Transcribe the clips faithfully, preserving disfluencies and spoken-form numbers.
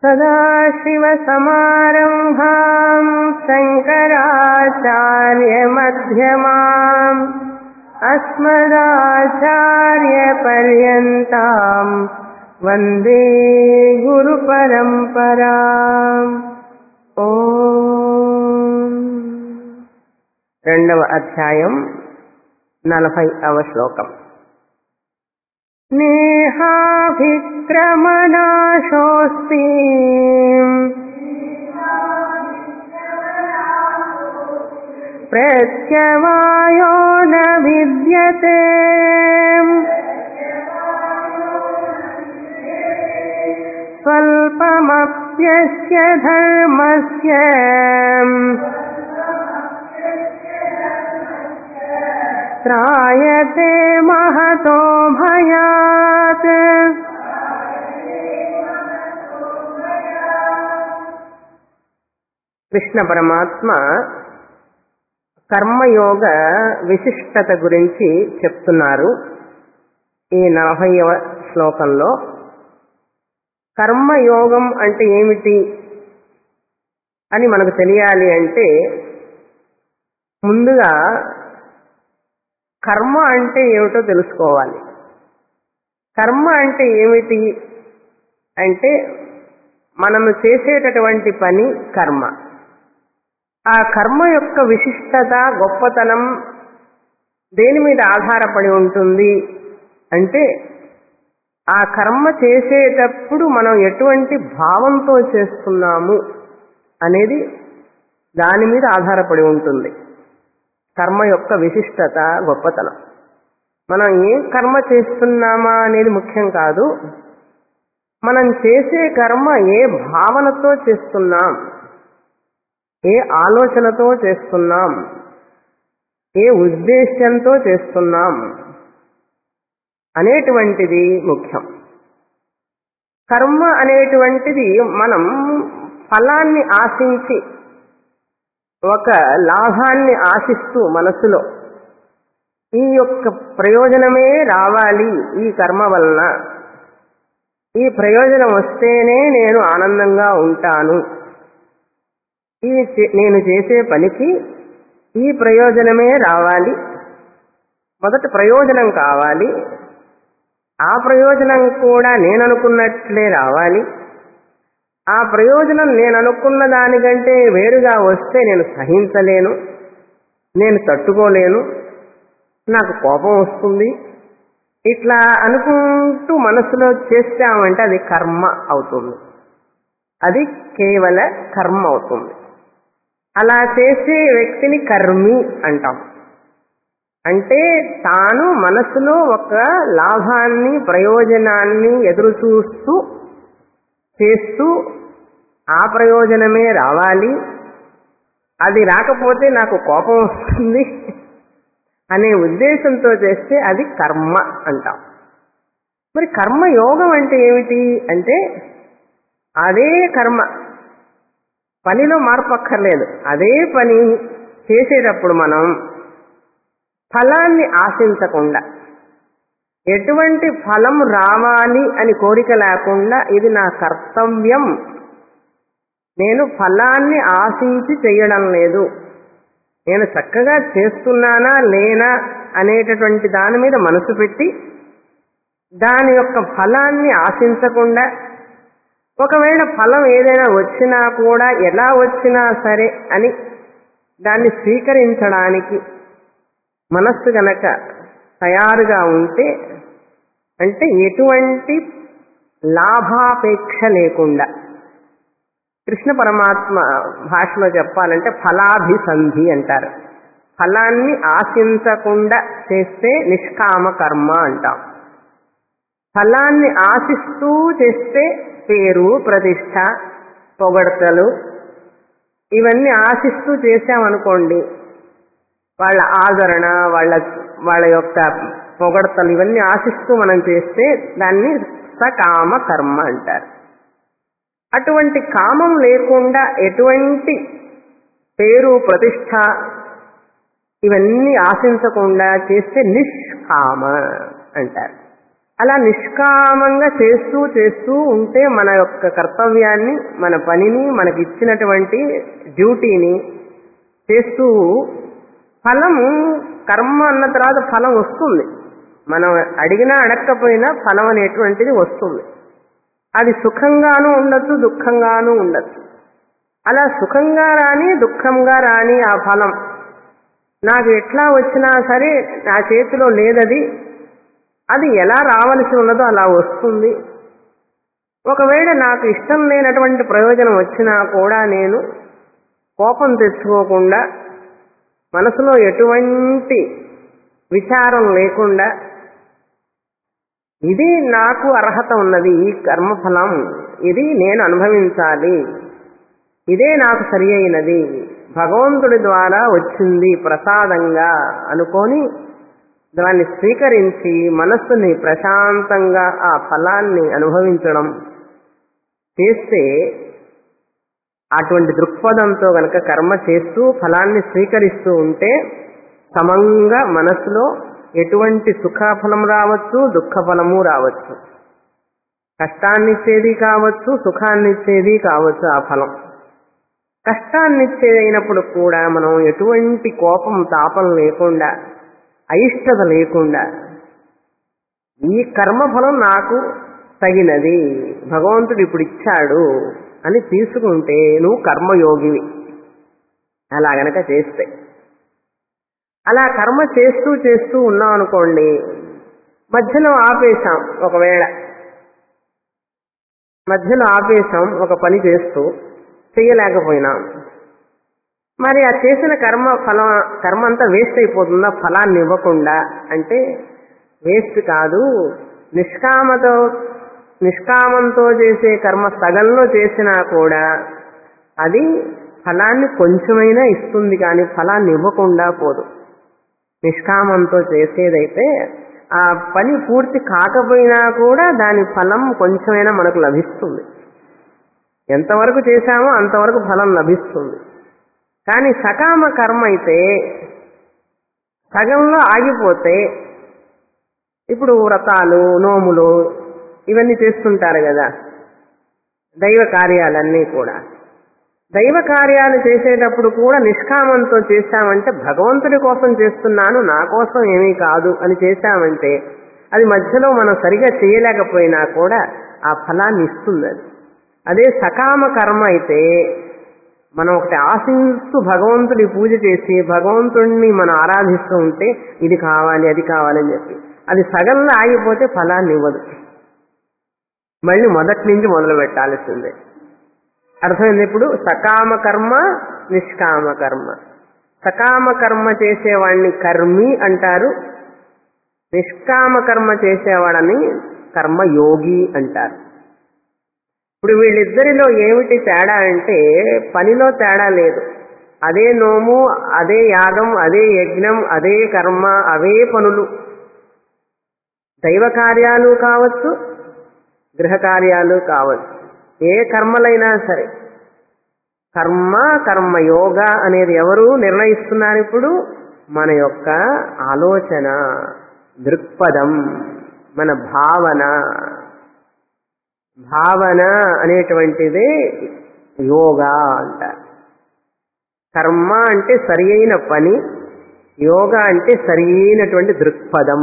సదాశివసమారంభాం శంకరాచార్యమధ్యమాం అస్మదాచార్యపర్యంతాం వందే గురుపరంపరాం. ఓం. రెండవ అధ్యాయం నలభైవ శ్లోకం. నేహాభిక్రమనాశోస్తి ప్రత్యవాయో న విద్యతే స్వల్పమప్యస్య ధర్మస్య త్రాయతే మహతో భయాత్. కృష్ణ పరమాత్మ కర్మయోగ విశిష్టత గురించి చెప్తున్నారు ఈ నలభైవ శ్లోకంలో. కర్మయోగం అంటే ఏమిటి అని మనకు తెలియాలి అంటే ముందుగా కర్మ అంటే ఏమిటో తెలుసుకోవాలి. కర్మ అంటే ఏమిటి అంటే మనము చేసేటటువంటి పని కర్మ. ఆ కర్మ యొక్క విశిష్టత, గొప్పతనం దేని మీద ఆధారపడి ఉంటుంది అంటే ఆ కర్మ చేసేటప్పుడు మనం ఎటువంటి భావంతో చేస్తున్నాము అనేది దాని మీద ఆధారపడి ఉంటుంది. కర్మ యొక్క విశిష్టత, గొప్పతనం. మనం ఏం కర్మ చేస్తున్నామా అనేది ముఖ్యం కాదు, మనం చేసే కర్మ ఏ భావనతో చేస్తున్నాం, ఏ ఆలోచనతో చేస్తున్నాం, ఏ ఉద్దేశ్యంతో చేస్తున్నాం అనేటువంటిది ముఖ్యం. కర్మ అనేటువంటిది మనం ఫలాన్ని ఆశించి, ఒక లాభాన్ని ఆశిస్తూ మనసులో ఈ యొక్క ప్రయోజనమే రావాలి ఈ కర్మ వలన, ఈ ప్రయోజనం వస్తేనే నేను ఆనందంగా ఉంటాను, ఈ నేను చేసే పనికి ఈ ప్రయోజనమే రావాలి, మొదట ప్రయోజనం కావాలి, ఆ ప్రయోజనం కూడా నేను అనుకున్నట్లే రావాలి, ఆ ప్రయోజనం నేను అనుకున్న దానికంటే వేరుగా వస్తే నేను సహించలేను, నేను తట్టుకోలేను, నాకు కోపం వస్తుంది, ఇట్లా అనుకుంటూ మనసులో చేస్తామంటే అది కర్మ అవుతుంది. అది కేవల కర్మ అవుతుంది. అలా చేసే వ్యక్తిని కర్మి అంటాం. అంటే తాను మనసులో ఒక లాభాన్ని, ప్రయోజనాన్ని ఎదురు చూస్తూ చేస్తూ ఆ ప్రయోజనమే రావాలి, అది రాకపోతే నాకు కోపం వస్తుంది అనే ఉద్దేశంతో చేస్తే అది కర్మ అంటాం. మరి కర్మయోగం అంటే ఏమిటి అంటే అదే కర్మ, పనిలో మార్పు అక్కర్లేదు. అదే పని చేసేటప్పుడు మనం ఫలాన్ని ఆశించకుండా, ఎటువంటి ఫలం రావాలి అని కోరిక లేకుండా, ఇది నా కర్తవ్యం, నేను ఫలాన్ని ఆశించి చేయడం లేదు, నేను చక్కగా చేస్తున్నానా లేనా అనేటటువంటి దాని మీద మనసు పెట్టి దాని యొక్క ఫలాన్ని ఆశించకుండా, ఒకవేళ ఫలం ఏదైనా వచ్చినా కూడా ఎలా వచ్చినా సరే అని దాన్ని స్వీకరించడానికి మనస్సు గనక తయారుగా ఉంటే, అంటే ఎటువంటి లాభాపేక్ష లేకుండా, కృష్ణ పరమాత్మ భాషలో చెప్పాలంటే ఫలాభిసంధి అంటారు. ఫలాన్ని ఆశించకుండా చేస్తే నిష్కామ కర్మ అంటాం. ఫలాన్ని ఆశిస్తూ చేస్తే పేరు, ప్రతిష్ట, పొగడ్తలు ఇవన్నీ ఆశిస్తూ చేశామనుకోండి, వాళ్ళ ఆదరణ, వాళ్ళ వాళ్ళ యొక్క పొగడ్తలు ఇవన్నీ ఆశిస్తూ మనం చేస్తే దాన్ని సకామ కర్మ అంటారు. అటువంటి కామం లేకుండా ఎటువంటి పేరు, ప్రతిష్ట ఇవన్నీ ఆశించకుండా చేస్తే నిష్కామ అంటారు. అలా నిష్కామంగా చేస్తూ చేస్తూ ఉంటే మన యొక్క కర్తవ్యాన్ని, మన పనిని, మనకి ఇచ్చినటువంటి డ్యూటీని చేస్తూ ఫలము, కర్మ అన్న తర్వాత ఫలం వస్తుంది. మనం అడిగినా అడగకపోయినా ఫలం అనేటువంటిది వస్తుంది. అది సుఖంగానూ ఉండొచ్చు, దుఃఖంగానూ ఉండొచ్చు. అలా సుఖంగా రాని, దుఃఖంగా రాని ఆ ఫలం నాకు ఎట్లా వచ్చినా సరే నా చేతిలో లేదది, అది ఎలా రావలసి ఉన్నదో అలా వస్తుంది. ఒకవేళ నాకు ఇష్టం లేనటువంటి ప్రయోజనం వచ్చినా కూడా నేను కోపం తెచ్చుకోకుండా, మనసులో ఎటువంటి విచారం లేకుండా, ఇది నాకు అర్హత ఉన్నది, ఈ కర్మఫలం ఇది నేను అనుభవించాలి, ఇదే నాకు సరి అయినది, భగవంతుడి ద్వారా వచ్చింది ప్రసాదంగా అనుకొని దాన్ని స్వీకరించి మనస్సుని ప్రశాంతంగా ఆ ఫలాన్ని అనుభవించడం చేస్తే, అటువంటి దృక్పథంతో గనక కర్మ చేస్తూ ఫలాన్ని స్వీకరిస్తూ ఉంటే సమంగా మనస్సులో ఎటువంటి సుఖఫలం రావచ్చు, దుఃఖఫలము రావచ్చు, కష్టాన్నిచ్చేది కావచ్చు, సుఖాన్నిచ్చేది కావచ్చు. ఆ ఫలం కష్టాన్నిచ్చేది అయినప్పుడు కూడా మనం ఎటువంటి కోపం తాపం లేకుండా, అయిష్టత లేకుండా, ఈ కర్మఫలం నాకు తగినది, భగవంతుడు ఇప్పుడు ఇచ్చాడు అని తీసుకుంటే నువ్వు కర్మయోగివి. అలా గనక చేస్తే, అలా కర్మ చేస్తూ చేస్తూ ఉన్నాం అనుకోండి, మధ్యలో ఆపేశాం, ఒకవేళ మధ్యలో ఆపేశాం ఒక పని చేస్తూ, చెయ్యలేకపోయినాం, మరి ఆ చేసిన కర్మ ఫలం కర్మ అంతా వేస్ట్ అయిపోతుందా ఫలాన్ని ఇవ్వకుండా? అంటే వేస్ట్ కాదు. నిష్కామతో నిష్కామంతో చేసే కర్మ సగంలో చేసినా కూడా అది ఫలాన్ని కొంచెమైనా ఇస్తుంది, కానీ ఫలాన్ని ఇవ్వకుండా పోదు. నిష్కామంతో చేసేదైతే ఆ పని పూర్తి కాకపోయినా కూడా దాని ఫలం కొంచెమైనా మనకు లభిస్తుంది. ఎంతవరకు చేశామో అంతవరకు ఫలం లభిస్తుంది. కానీ సకామ కర్మ అయితే సగంలో ఆగిపోతే, ఇప్పుడు వ్రతాలు, నోములు ఇవన్నీ చేస్తుంటారు కదా, దైవ కార్యాలన్నీ కూడా. దైవ కార్యాలు చేసేటప్పుడు కూడా నిష్కామంతో చేశామంటే, భగవంతుడి కోసం చేస్తున్నాను, నా కోసం ఏమీ కాదు అని చేశామంటే, అది మధ్యలో మనం సరిగా చేయలేకపోయినా కూడా ఆ ఫలాన్ని ఇస్తుంది. అది అదే సకామ కర్మ అయితే మనం ఒకటి ఆశిస్తూ భగవంతుడి పూజ చేసి భగవంతుడిని మనం ఆరాధిస్తూ ఉంటే, ఇది కావాలి అది కావాలని చెప్పి, అది సగంలో ఆగిపోతే ఫలాన్ని ఇవ్వదు, మళ్ళీ మొదటి నుంచి మొదలు పెట్టాల్సిందే. అర్థమైంది? ఇప్పుడు సకామ కర్మ, నిష్కామ కర్మ. సకామ కర్మ చేసేవాడిని కర్మి అంటారు, నిష్కామ కర్మ చేసేవాడని కర్మయోగి అంటారు. ఇప్పుడు వీళ్ళిద్దరిలో ఏమిటి తేడా అంటే, పనిలో తేడా లేదు. అదే నోము, అదే యాగం, అదే యజ్ఞం, అదే కర్మ, అవే పనులు. దైవ కార్యాలు కావచ్చు, గృహ కార్యాలు కావచ్చు, ఏ కర్మలైనా సరే. కర్మ, కర్మయోగ అనేది ఎవరు నిర్ణయిస్తున్నారు? ఇప్పుడు మన యొక్క ఆలోచన, దృక్పథం, మన భావన. భావన అనేటువంటిదే యోగా అంటారు. కర్మ అంటే సరి అయిన పని, యోగా అంటే సరి అయినటువంటి దృక్పథం.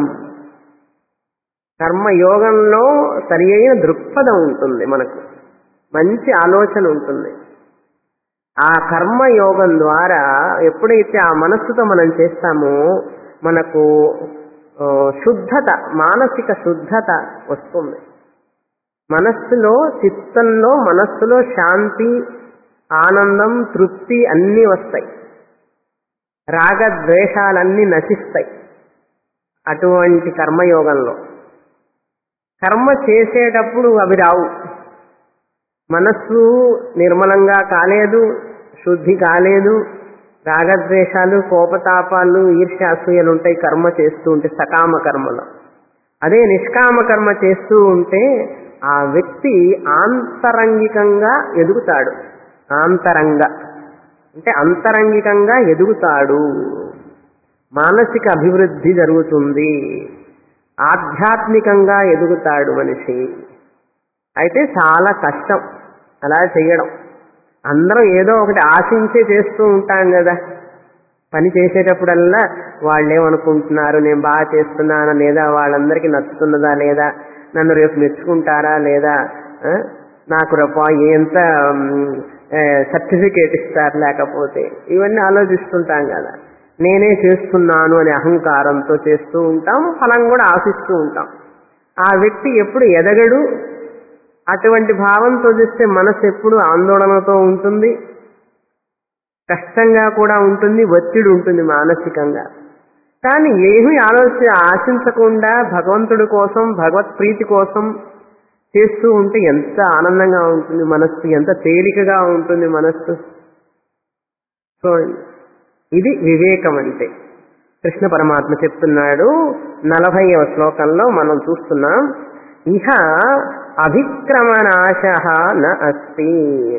కర్మయోగంలో సరి అయిన దృక్పథం ఉంటుంది, మనకు మంచి ఆలోచన ఉంటుంది. ఆ కర్మయోగం ద్వారా ఎప్పుడైతే ఆ మనస్సుతో మనం చేస్తామో మనకు శుద్ధత, మానసిక శుద్ధత వస్తుంది. మనస్సులో, చిత్తంలో, మనస్సులో శాంతి, ఆనందం, తృప్తి అన్నీ వస్తాయి. రాగద్వేషాలన్నీ నశిస్తాయి అటువంటి కర్మయోగంలో. కర్మ చేసేటప్పుడు అవి రావు. మనస్సు నిర్మలంగా కాలేదు, శుద్ధి కాలేదు, రాగద్వేషాలు, కోపతాపాలు, ఈర్ష్యాసూయలు ఉంటాయి కర్మ చేస్తూ ఉంటే సకామ కర్మలో. అదే నిష్కామ కర్మ చేస్తూ ఉంటే ఆ వ్యక్తి ఆంతరంగికంగా ఎదుగుతాడు. ఆంతరంగ అంటే అంతరంగికంగా ఎదుగుతాడు, మానసిక అభివృద్ధి జరుగుతుంది. ఆధ్యాత్మికంగా ఎదుగుతాడు మనిషి. అయితే చాలా కష్టం అలా చేయడం. అందరం ఏదో ఒకటి ఆశించే చేస్తూ ఉంటాం కదా. పని చేసేటప్పుడల్లా వాళ్ళేమనుకుంటున్నారు, నేను బాగా చేస్తున్నానా లేదా, వాళ్ళందరికీ నచ్చుతున్నదా లేదా, నన్ను రేపు మెచ్చుకుంటారా లేదా, నాకు రేపు ఎంత సర్టిఫికేట్ ఇస్తారు లేకపోతే, ఇవన్నీ ఆలోచిస్తుంటాం కదా. నేనే చేస్తున్నాను అనే అహంకారంతో చేస్తూ ఉంటాం, ఫలం కూడా ఆశిస్తూ ఉంటాం. ఆ వ్యక్తి ఎప్పుడు ఎదగడు. అటువంటి భావంతో చేస్తే మనసు ఎప్పుడు ఆందోళనతో ఉంటుంది, కష్టంగా కూడా ఉంటుంది, ఒత్తిడి ఉంటుంది మానసికంగా. కానీ ఏమీ ఆలోచి ఆశించకుండా భగవంతుడి కోసం, భగవత్ ప్రీతి కోసం చేస్తూ ఉంటే ఎంత ఆనందంగా ఉంటుంది మనస్సు, ఎంత తేలికగా ఉంటుంది మనస్సు. సో ఇది వివేకం అంటే. కృష్ణ పరమాత్మ చెప్తున్నాడు నలభైవ శ్లోకంలో మనం చూస్తున్నాం. ఇహ అభిక్రమనాశ న అస్తి.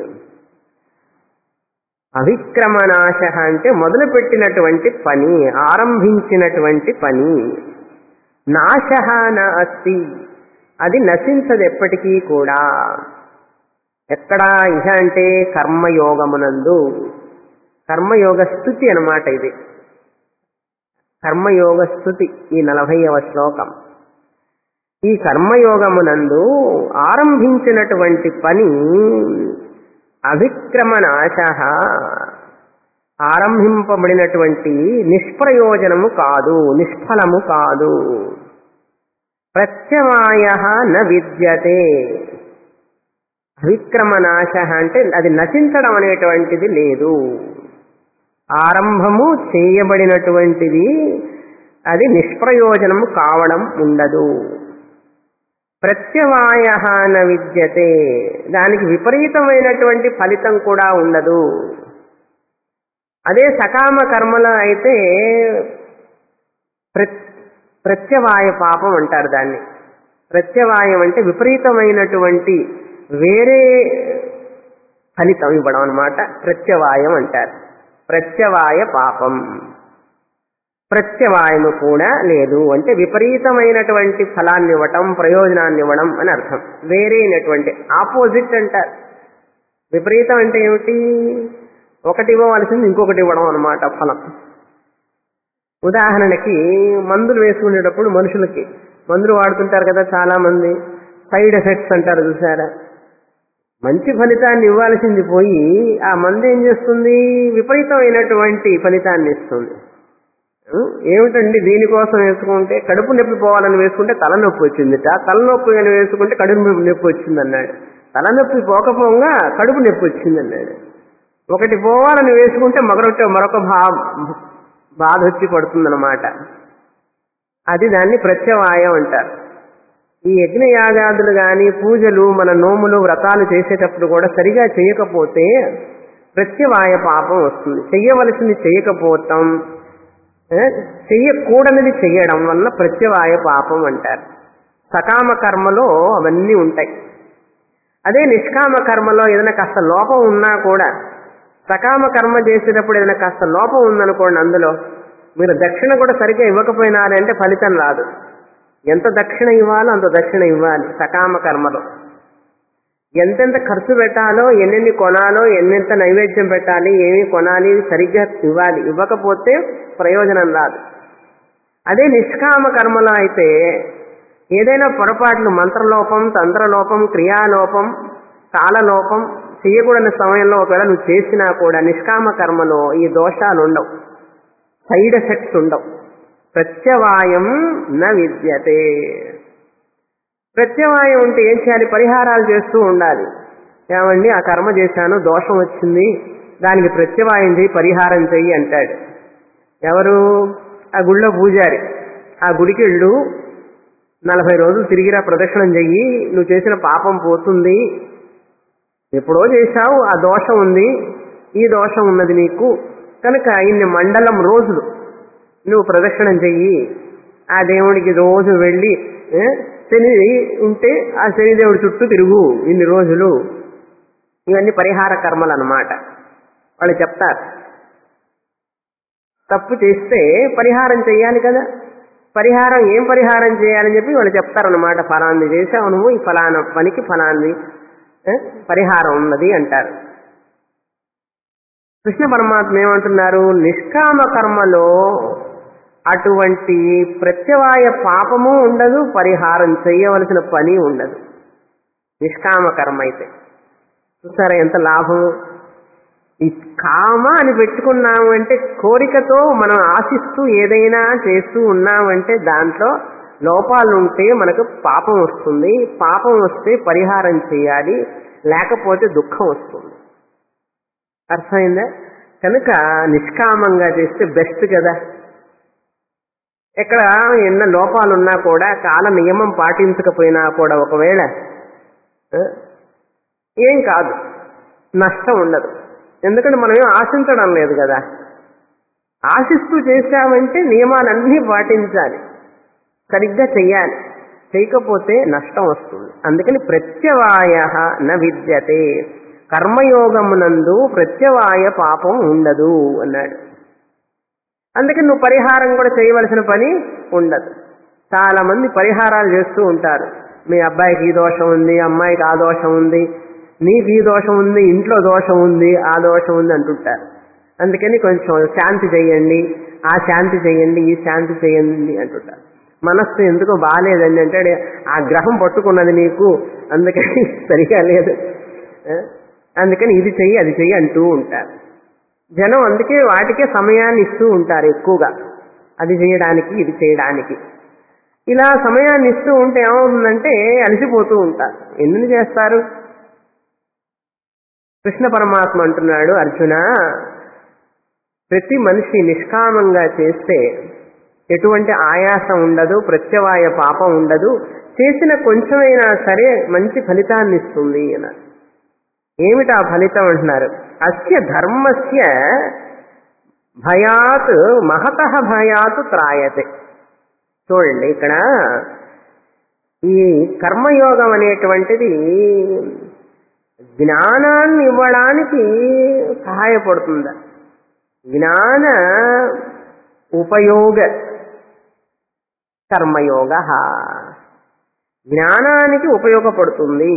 అభిక్రమనాశ అంటే మొదలుపెట్టినటువంటి పని, ఆరంభించినటువంటి పని. నాశ న అస్తి, అది నశించదు ఎప్పటికీ కూడా. ఎక్కడా ఇహ అంటే కర్మయోగమునందు. కర్మయోగ స్థుతి అన్నమాట ఇది. కర్మయోగ స్థుతి ఈ నలభైవ శ్లోకం. ఈ కర్మయోగమునందు ఆరంభించినటువంటి పని అభిక్రమనాశ, ఆరంభింపబడినటువంటి నిష్ప్రయోజనము కాదు, నిష్ఫలము కాదు. ప్రత్యవాయ న విద్యతే. అభిక్రమనాశ అంటే అది నశించడం అనేటువంటిది లేదు. ఆరంభము చేయబడినటువంటిది అది నిష్ప్రయోజనము కావడం ఉండదు. ప్రత్యవాయ న విద్యతే, దానికి విపరీతమైనటువంటి ఫలితం కూడా ఉండదు. అదే సకామ కర్మలో అయితే ప్రత్యవాయ పాపం అంటారు దాన్ని. ప్రత్యవాయం అంటే విపరీతమైనటువంటి వేరే ఫలితం ఇవ్వడం అన్నమాట. ప్రత్యవాయం అంటారు. ప్రత్యవాయ పాపం. ప్రత్యవాయము కూడా లేదు అంటే విపరీతమైనటువంటి ఫలాన్ని ఇవ్వటం, ప్రయోజనాన్ని ఇవ్వడం అని అర్థం. వేరేనటువంటి ఆపోజిట్ అంటారు. విపరీతం అంటే ఏమిటి? ఒకటి ఇవ్వవలసింది ఇంకొకటి ఇవ్వడం అన్నమాట ఫలం. ఉదాహరణకి మందులు వేసుకునేటప్పుడు మనుషులకి మందులు వాడుతుంటారు కదా చాలా మంది, సైడ్ ఎఫెక్ట్స్ అంటారు చూసారా. మంచి ఫలితాన్ని ఇవ్వాల్సింది పోయి ఆ మందు ఏం చేస్తుంది? విపరీతమైనటువంటి ఫలితాన్ని ఇస్తుంది. ఏమిటండి దీనికోసం వేసుకుంటే కడుపు నొప్పి పోవాలని వేసుకుంటే తలనొప్పి వచ్చిందిట, తలనొప్పి అని వేసుకుంటే కడుపు నొప్పి వచ్చింది అన్నాడు. తలనొప్పి పోకపోగా కడుపు నొప్పి వచ్చింది అన్నాడు. ఒకటి పోవాలని వేసుకుంటే మరొక మరొక భా బాధ వచ్చి పడుతుందన్నమాట. అది దాన్ని ప్రత్యవాయం అంటారు. ఈ యజ్ఞయాగాదులు కానీ పూజలు, మన నోములు, వ్రతాలు చేసేటప్పుడు కూడా సరిగా చేయకపోతే ప్రత్యవాయ పాపం వస్తుంది. చెయ్యవలసింది చేయకపోవటం, చెయ్యకూడనిది చెయ్యడం వల్ల ప్రత్యవాయ పాపం అంటారు. సకామ కర్మలో అవన్నీ ఉంటాయి. అదే నిష్కామ కర్మలో ఏదైనా కాస్త లోపం ఉన్నా కూడా, సకామ కర్మ చేసేటప్పుడు ఏదైనా కాస్త లోపం ఉందనుకోండి, అందులో మీరు దక్షిణ కూడా సరిగ్గా ఇవ్వకపోయినారంటే ఫలితం రాదు. ఎంత దక్షిణ ఇవ్వాలో అంత దక్షిణ ఇవ్వాలి. సకామ కర్మలో ఎంతెంత ఖర్చు పెట్టాలో, ఎన్నెన్ని కొనాలో, ఎన్నెంత నైవేద్యం పెట్టాలి, ఏమి కొనాలి సరిగ్గా ఇవ్వాలి. ఇవ్వకపోతే ప్రయోజనం రాదు. అదే నిష్కామ కర్మలో అయితే ఏదైనా పొరపాట్లు, మంత్రలోపం, తంత్రలోపం, క్రియాలోపం, కాలలోపం, చేయకూడని సమయంలో ఒకవేళ నువ్వు చేసినా కూడా నిష్కామ కర్మలో ఈ దోషాలు ఉండవు, సైడ్ ఎఫెక్ట్స్ ఉండవు. ప్రత్యవాయం న విద్యతే. ప్రత్యవాయం ఉంటే ఏం చేయాలి? పరిహారాలు చేస్తూ ఉండాలి. ఏమండి ఆ కర్మ చేశాను, దోషం వచ్చింది, దానికి ప్రత్యవాయం చేయి, పరిహారం చెయ్యి అంటాడు. ఎవరు? ఆ గుళ్ళో పూజారి. ఆ గుడికి వెళ్ళు, నలభై రోజులు తిరిగిరా, ప్రదక్షిణం చెయ్యి, నువ్వు చేసిన పాపం పోతుంది. ఎప్పుడో చేశావు, ఆ దోషం ఉంది, ఈ దోషం ఉన్నది నీకు కనుక ఇన్ని మండలం రోజులు నువ్వు ప్రదక్షిణం చెయ్యి. ఆ దేవుడికి రోజు వెళ్ళి శని ఉంటే ఆ శనిదేవుడి చుట్టూ తిరుగు ఇన్ని రోజులు. ఇవన్నీ పరిహార కర్మలు అన్నమాట. వాళ్ళు చెప్తారు తప్పు చేస్తే పరిహారం చెయ్యాలి కదా. పరిహారం ఏం పరిహారం చేయాలని చెప్పి వాళ్ళు చెప్తారన్నమాట. ఫలాన్ని చేసావు నువ్వు, ఈ ఫలానా పనికి ఫలాన్ని పరిహారం ఉన్నది అంటారు. కృష్ణ పరమాత్మ ఏమంటున్నారు, నిష్కామ కర్మలో అటువంటి ప్రత్యవాయ పాపము ఉండదు, పరిహారం చేయవలసిన పని ఉండదు. నిష్కామ కర్మ అయితే చూసారా ఎంత లాభము. ఈ కామ అని పెట్టుకున్నామంటే కోరికతో మనం ఆశిస్తూ ఏదైనా చేస్తూ ఉన్నామంటే దాంట్లో లోపాలు ఉంటే మనకు పాపం వస్తుంది. పాపం వస్తే పరిహారం చేయాలి, లేకపోతే దుఃఖం వస్తుంది. అర్థమైందా? కనుక నిష్కామంగా చేస్తే బెస్ట్ కదా. ఎక్కడ ఎన్న లోపాలున్నా కూడా కాల నియమం పాటించకపోయినా కూడా ఒకవేళ ఏం కాదు, నష్టం ఉండదు. ఎందుకంటే మనం ఏం ఆశించడం లేదు కదా. ఆశిస్తూ చేశామంటే నియమాలన్నీ పాటించాలి, సరిగ్గా చెయ్యాలి, చేయకపోతే నష్టం వస్తుంది. అందుకని ప్రత్యవాయ న విద్యతే, కర్మయోగమునందు ప్రత్యవాయ పాపం ఉండదు అన్నాడు. అందుకని నువ్వు పరిహారం కూడా చేయవలసిన పని ఉండదు. చాలా మంది పరిహారాలు చేస్తూ ఉంటారు. మీ అబ్బాయికి ఈ దోషం ఉంది, అమ్మాయికి ఆ దోషం ఉంది, నీకు ఈ దోషం ఉంది, ఇంట్లో దోషం ఉంది, ఆ దోషం ఉంది అంటుంటారు. అందుకని కొంచెం శాంతి చేయండి, ఆ శాంతి చేయండి, ఈ శాంతి చేయండి అంటుంటారు. మనస్సు ఎందుకో బాగాలేదండి అంటే ఆ గ్రహం పట్టుకున్నది నీకు, అందుకని సరిగా లేదు, అందుకని ఇది చెయ్యి అది చెయ్యి అంటూ ఉంటారు జనం. అందుకే వాటికే సమయాన్ని ఇస్తూ ఉంటారు ఎక్కువగా, అది చేయడానికి ఇది చేయడానికి. ఇలా సమయాన్ని ఇస్తూ ఉంటే ఏమవుతుందంటే అలసిపోతూ ఉంటారు. ఎందుకు చేస్తారు? కృష్ణ పరమాత్మ అంటున్నాడు, అర్జున, ప్రతి మనిషి నిష్కామంగా చేస్తే ఎటువంటి ఆయాసం ఉండదు, ప్రత్యవాయ పాపం ఉండదు, చేసిన కొంచెమైనా సరే మంచి ఫలితాన్ని ఇస్తుంది అన్నారు. ఏమిటి ఆ ఫలితం అంటున్నారు? అస్య ధర్మస్య భయాత్ మహతః భయాత్ త్రాయతే. చూడండి, ఇక్కడ ఈ కర్మయోగం అనేటువంటిది జ్ఞానాన్ని ఇవ్వడానికి సహాయపడుతుందా? జ్ఞాన ఉపయోగ కర్మయోగ జ్ఞానానికి ఉపయోగపడుతుంది.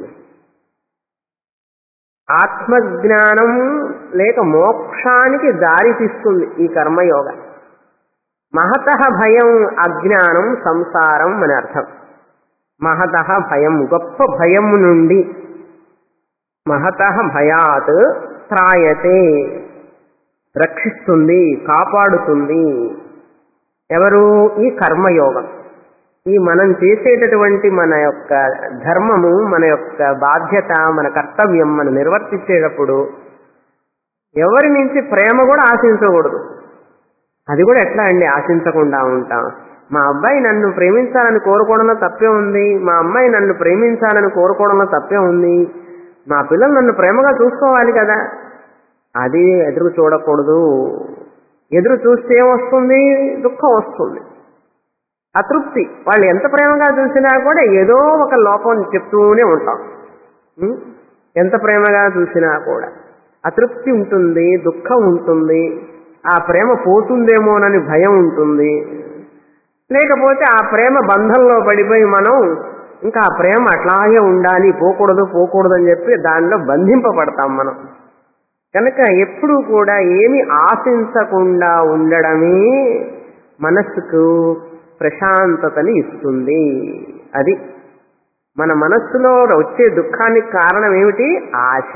ఆత్మజ్ఞానం లేక మోక్షానికి దారి తీస్తుంది ఈ కర్మయోగ. మహతః భయం అజ్ఞానం సంసారం అని అర్థం. మహతః భయం, గొప్ప భయం నుండి, మహతః భయాత్ త్రాయతే, రక్షిస్తుంది, కాపాడుతుంది. ఎవరు? ఈ కర్మయోగం. ఈ మనం చేసేటటువంటి మన యొక్క ధర్మము, మన యొక్క బాధ్యత, మన కర్తవ్యం మనం నిర్వర్తించేటప్పుడు ఎవరి నుంచి ప్రేమ కూడా ఆశించకూడదు. అది కూడా ఎట్లా అండి ఆశించకుండా ఉంటాం? మా అబ్బాయి నన్ను ప్రేమించాలని కోరుకోవడంలో తప్పే ఉంది, మా అమ్మాయి నన్ను ప్రేమించాలని కోరుకోవడంలో తప్పే ఉంది, మా పిల్లలు నన్ను ప్రేమగా చూసుకోవాలి కదా, అది ఎదురు చూడకూడదు. ఎదురు చూస్తే ఏమొస్తుంది? దుఃఖం వస్తుంది, అతృప్తి. వాళ్ళు ఎంత ప్రేమగా చూసినా కూడా ఏదో ఒక లోపం చెప్తూనే ఉంటాం. ఎంత ప్రేమగా చూసినా కూడా అతృప్తి ఉంటుంది, దుఃఖం ఉంటుంది, ఆ ప్రేమ పోతుందేమోనని భయం ఉంటుంది. లేకపోతే ఆ ప్రేమ బంధంలో పడిపోయి మనం ఇంకా ఆ ప్రేమ అట్లాగే ఉండాలి, పోకూడదు పోకూడదు అని చెప్పి దానిలో బంధింపబడతాం మనం. కనుక ఎప్పుడూ కూడా ఏమి ఆశించకుండా ఉండడమే మనస్సుకు ప్రశాంతతని ఇస్తుంది. అది మన మనస్సులో వచ్చే దుఃఖానికి కారణం ఏమిటి? ఆశ.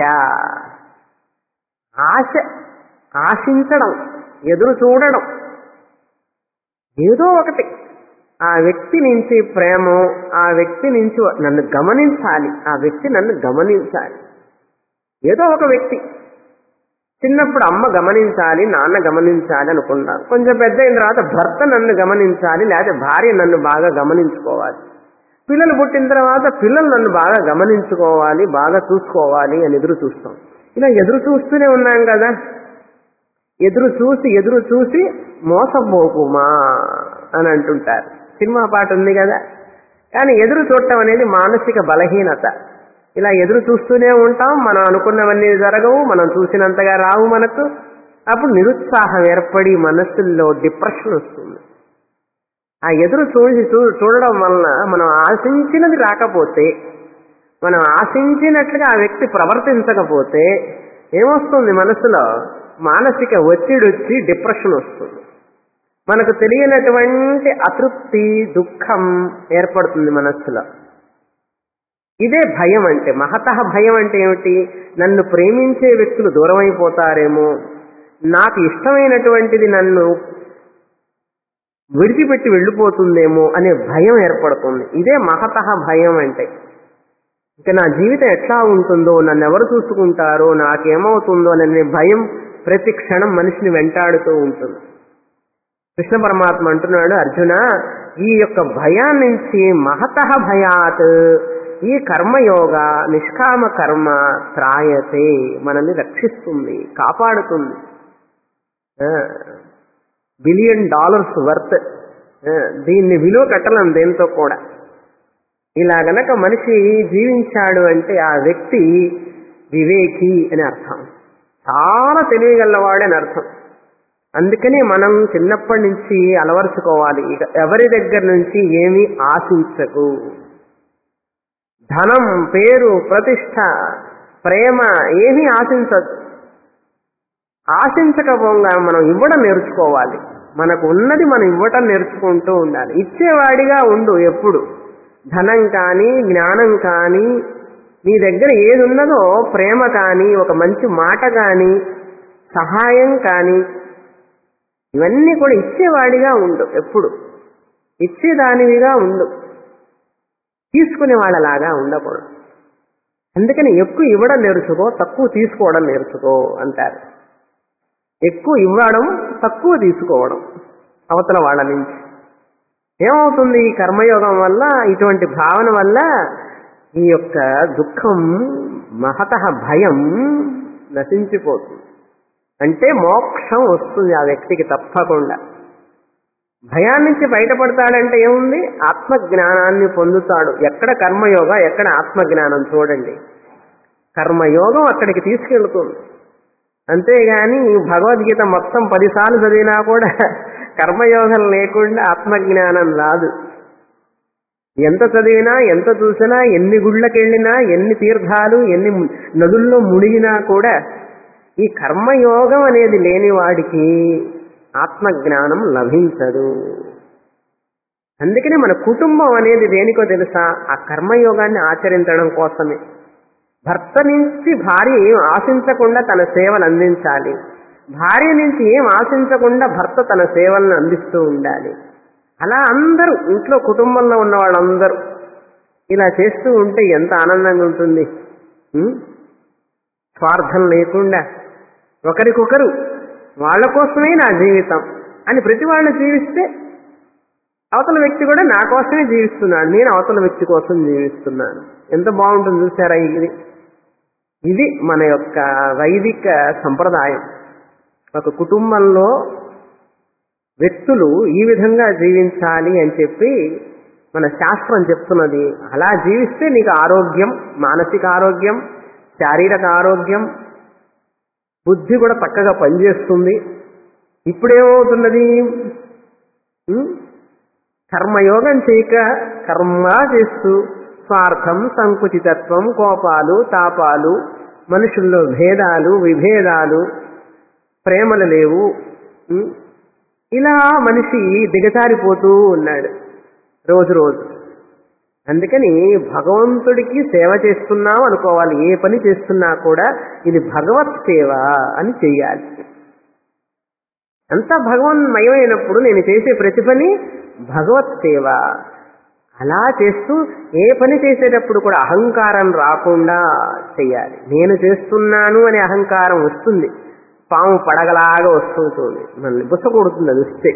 ఆశ, ఆశించడం, ఎదురు చూడడం, ఏదో ఒకటి ఆ వ్యక్తి నుంచి ప్రేమ, ఆ వ్యక్తి నుంచి నన్ను గమనించాలి, ఆ వ్యక్తి నన్ను గమనించాలి. ఏదో ఒక వ్యక్తి, చిన్నప్పుడు అమ్మ గమనించాలి, నాన్న గమనించాలి అనుకున్నాను. కొంచెం పెద్ద అయిన తర్వాత భర్త నన్ను గమనించాలి, లేకపోతే భార్య నన్ను బాగా గమనించుకోవాలి. పిల్లలు పుట్టిన తర్వాత పిల్లలు నన్ను బాగా గమనించుకోవాలి, బాగా చూసుకోవాలి అని ఎదురు చూస్తాం. ఇలా ఎదురు చూస్తూనే ఉన్నాం కదా. ఎదురు చూసి ఎదురు చూసి మోసపోకుమా అని అంటుంటారు. సినిమా పాట ఉంది కదా. కానీ ఎదురు చూడటం అనేది మానసిక బలహీనత. ఇలా ఎదురు చూస్తూనే ఉంటాం, మనం అనుకున్నవన్నీ జరగవు, మనం చూసినంతగా రావు మనకు. అప్పుడు నిరుత్సాహం ఏర్పడి మనస్సుల్లో డిప్రెషన్ వస్తుంది. ఆ ఎదురు చూసి చూ చూడడం వలన మనం ఆశించినది రాకపోతే, మనం ఆశించినట్లుగా ఆ వ్యక్తి ప్రవర్తించకపోతే ఏమొస్తుంది మనసులో? మానసిక ఒత్తిడి వచ్చి డిప్రెషన్ వస్తుంది. మనకు తెలియనటువంటి అతృప్తి, దుఃఖం ఏర్పడుతుంది మనస్సులో. ఇదే భయం అంటే. మహతః భయం అంటే ఏమిటి? నన్ను ప్రేమించే వ్యక్తులు దూరం అయిపోతారేమో, నాకు ఇష్టమైనటువంటిది నన్ను విడిచిపెట్టి వెళ్ళిపోతుందేమో అనే భయం ఏర్పడుతుంది. ఇదే మహతః భయం అంటే. ఇక నా జీవితం ఎట్లా ఉంటుందో, నన్ను ఎవరు చూసుకుంటారో, నాకేమవుతుందో అనే భయం ప్రతి క్షణం మనిషిని వెంటాడుతూ ఉంటుంది. కృష్ణ పరమాత్మ అంటున్నాడు, అర్జున, ఈ యొక్క భయాన్ని నుంచి మహతః భయాత్, ఈ కర్మయోగ నిష్కామ కర్మ త్రాయతే, మనల్ని రక్షిస్తుంది, కాపాడుతుంది. బిలియన్ డాలర్స్ వర్త్, దీన్ని విలువ కట్టలేం దేంతో కూడా. ఇలా గనక మనిషి జీవించాడు అంటే ఆ వ్యక్తి వివేకి అని అర్థం, చాలా తెలియగలవాడని అర్థం. అందుకనే మనం చిన్నప్పటి నుంచి అలవరుచుకోవాలి, ఇక ఎవరి దగ్గర నుంచి ఏమీ ఆశించకు. ధనం, పేరు, ప్రతిష్ట, ప్రేమ ఏమీ ఆశించదు. ఆశించకపోగా మనం ఇవ్వడం నేర్చుకోవాలి. మనకు ఉన్నది మనం ఇవ్వటం నేర్చుకుంటూ ఉండాలి. ఇచ్చేవాడిగా ఉండు ఎప్పుడు. ధనం కానీ, జ్ఞానం కానీ, నీ దగ్గర ఏది ఉన్నదో ప్రేమ కానీ, ఒక మంచి మాట కానీ, సహాయం కానీ, ఇవన్నీ కూడా ఇచ్చేవాడిగా ఉండు ఎప్పుడు. ఇచ్చేదానివిగా ఉండు, తీసుకునే వాళ్ళలాగా ఉండకూడదు. అందుకని ఎక్కువ ఇవ్వడం నేర్చుకో, తక్కువ తీసుకోవడం నేర్చుకో అంటారు. ఎక్కువ ఇవ్వడం, తక్కువ తీసుకోవడం అవతల వాళ్ళ నుంచి. ఏమవుతుంది? ఈ కర్మయోగం వల్ల, ఇటువంటి భావన వల్ల ఈ యొక్క దుఃఖం, మహతః భయం నశించిపోతుంది. అంటే మోక్షం వస్తుంది ఆ వ్యక్తికి తప్పకుండా. భయాన్ని నుంచి బయటపడతాడంటే ఏముంది? ఆత్మజ్ఞానాన్ని పొందుతాడు. ఎక్కడ కర్మయోగ, ఎక్కడ ఆత్మజ్ఞానం చూడండి. కర్మయోగం అక్కడికి తీసుకెళ్తుంది. అంతేగాని భగవద్గీత మొత్తం పదిసార్లు చదివినా కూడా కర్మయోగం లేకుండా ఆత్మజ్ఞానం రాదు. ఎంత చదివినా, ఎంత చూసినా, ఎన్ని గుళ్ళకెళ్ళినా, ఎన్ని తీర్థాలు, ఎన్ని నదుల్లో మునిగినా కూడా ఈ కర్మయోగం అనేది లేని వాడికి ఆత్మజ్ఞానం లభించదు. అందుకనే మన కుటుంబం అనేది దేనికో తెలుసా? ఆ కర్మయోగాన్ని ఆచరించడం కోసమే. భర్త నుంచి భార్య ఏం ఆశించకుండా తన సేవలు అందించాలి, భార్య నుంచి ఏం ఆశించకుండా భర్త తన సేవలను అందిస్తూ ఉండాలి. అలా అందరూ ఇంట్లో కుటుంబంలో ఉన్న వాళ్ళందరూ ఇలా చేస్తూ ఉంటే ఎంత ఆనందంగా ఉంటుంది. స్వార్థం లేకుండా ఒకరికొకరు వాళ్ళ కోసమే నా జీవితం అని ప్రతి వాళ్ళు జీవిస్తే అవతల వ్యక్తి కూడా నా కోసమే జీవిస్తున్నాడు, నేను అవతల వ్యక్తి కోసం జీవిస్తున్నాను. ఎంత బాగుంటుంది చూసారా? ఇది ఇది మన యొక్క వైదిక సంప్రదాయం. ఒక కుటుంబంలో వ్యక్తులు ఈ విధంగా జీవించాలి అని చెప్పి మన శాస్త్రం చెప్తున్నది. అలా జీవిస్తే నీకు ఆరోగ్యం, మానసిక ఆరోగ్యం, శారీరక ఆరోగ్యం, బుద్ధి కూడా చక్కగా పనిచేస్తుంది. ఇప్పుడేమవుతున్నది? కర్మయోగం చేయక కర్మ చేస్తూ స్వార్థం, సంకుచితత్వం, కోపాలు, తాపాలు, మనుషుల్లో భేదాలు, విభేదాలు, ప్రేమలు లేవు. ఇలా మనిషి దిగజారిపోతూ ఉన్నాడు రోజు రోజు. అందుకని భగవంతుడికి సేవ చేస్తున్నాం అనుకోవాలి. ఏ పని చేస్తున్నా కూడా ఇది భగవత్ సేవ అని చెయ్యాలి. అంతా భగవన్మయమైనప్పుడు నేను చేసే ప్రతి పని భగవత్ సేవ. అలా చేస్తూ ఏ పని చేసేటప్పుడు కూడా అహంకారం రాకుండా చెయ్యాలి. నేను చేస్తున్నాను అనే అహంకారం వస్తుంది, పాము పడగలాగా వస్తుంటుంది, మనల్ని బుస కొడుతుంది అది వస్తే.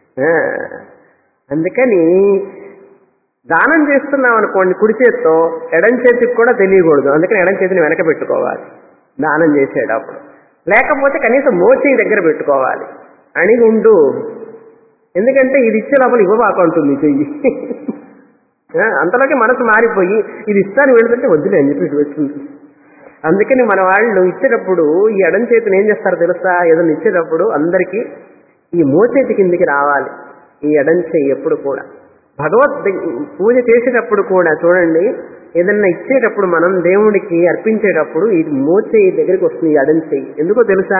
అందుకని దానం చేస్తున్నాం అనుకోండి కుడి చేత్తో, ఎడం చేతికి కూడా తెలియకూడదు. అందుకని ఎడం చేతిని వెనక పెట్టుకోవాలి దానం చేసేటప్పుడు. లేకపోతే కనీసం మోచేయి దగ్గర పెట్టుకోవాలి, అణిగి ఉండు. ఎందుకంటే ఇది ఇచ్చే లోపల ఇవ్వబాకుంటుంది చెయ్యి. అంతలోకి మనసు మారిపోయి ఇది ఇస్తాను వెళుతుంటే వద్దులే అని చెప్పి ఇటు వచ్చింది. అందుకని మన వాళ్ళు ఇచ్చేటప్పుడు ఈ ఎడం చేతిని ఏం చేస్తారో తెలుసా? ఏదైనా ఇచ్చేటప్పుడు అందరికీ ఈ మోచేతి కిందికి రావాలి. ఈ ఎడం చెయ్యి ఎప్పుడు కూడా భగవద్ పూజ చేసేటప్పుడు కూడా చూడండి, ఏదన్నా ఇచ్చేటప్పుడు మనం దేవుడికి అర్పించేటప్పుడు ఇది మోచేయి దగ్గరికి వస్తుంది, ఎడం చెయ్యి. ఎందుకో తెలుసా?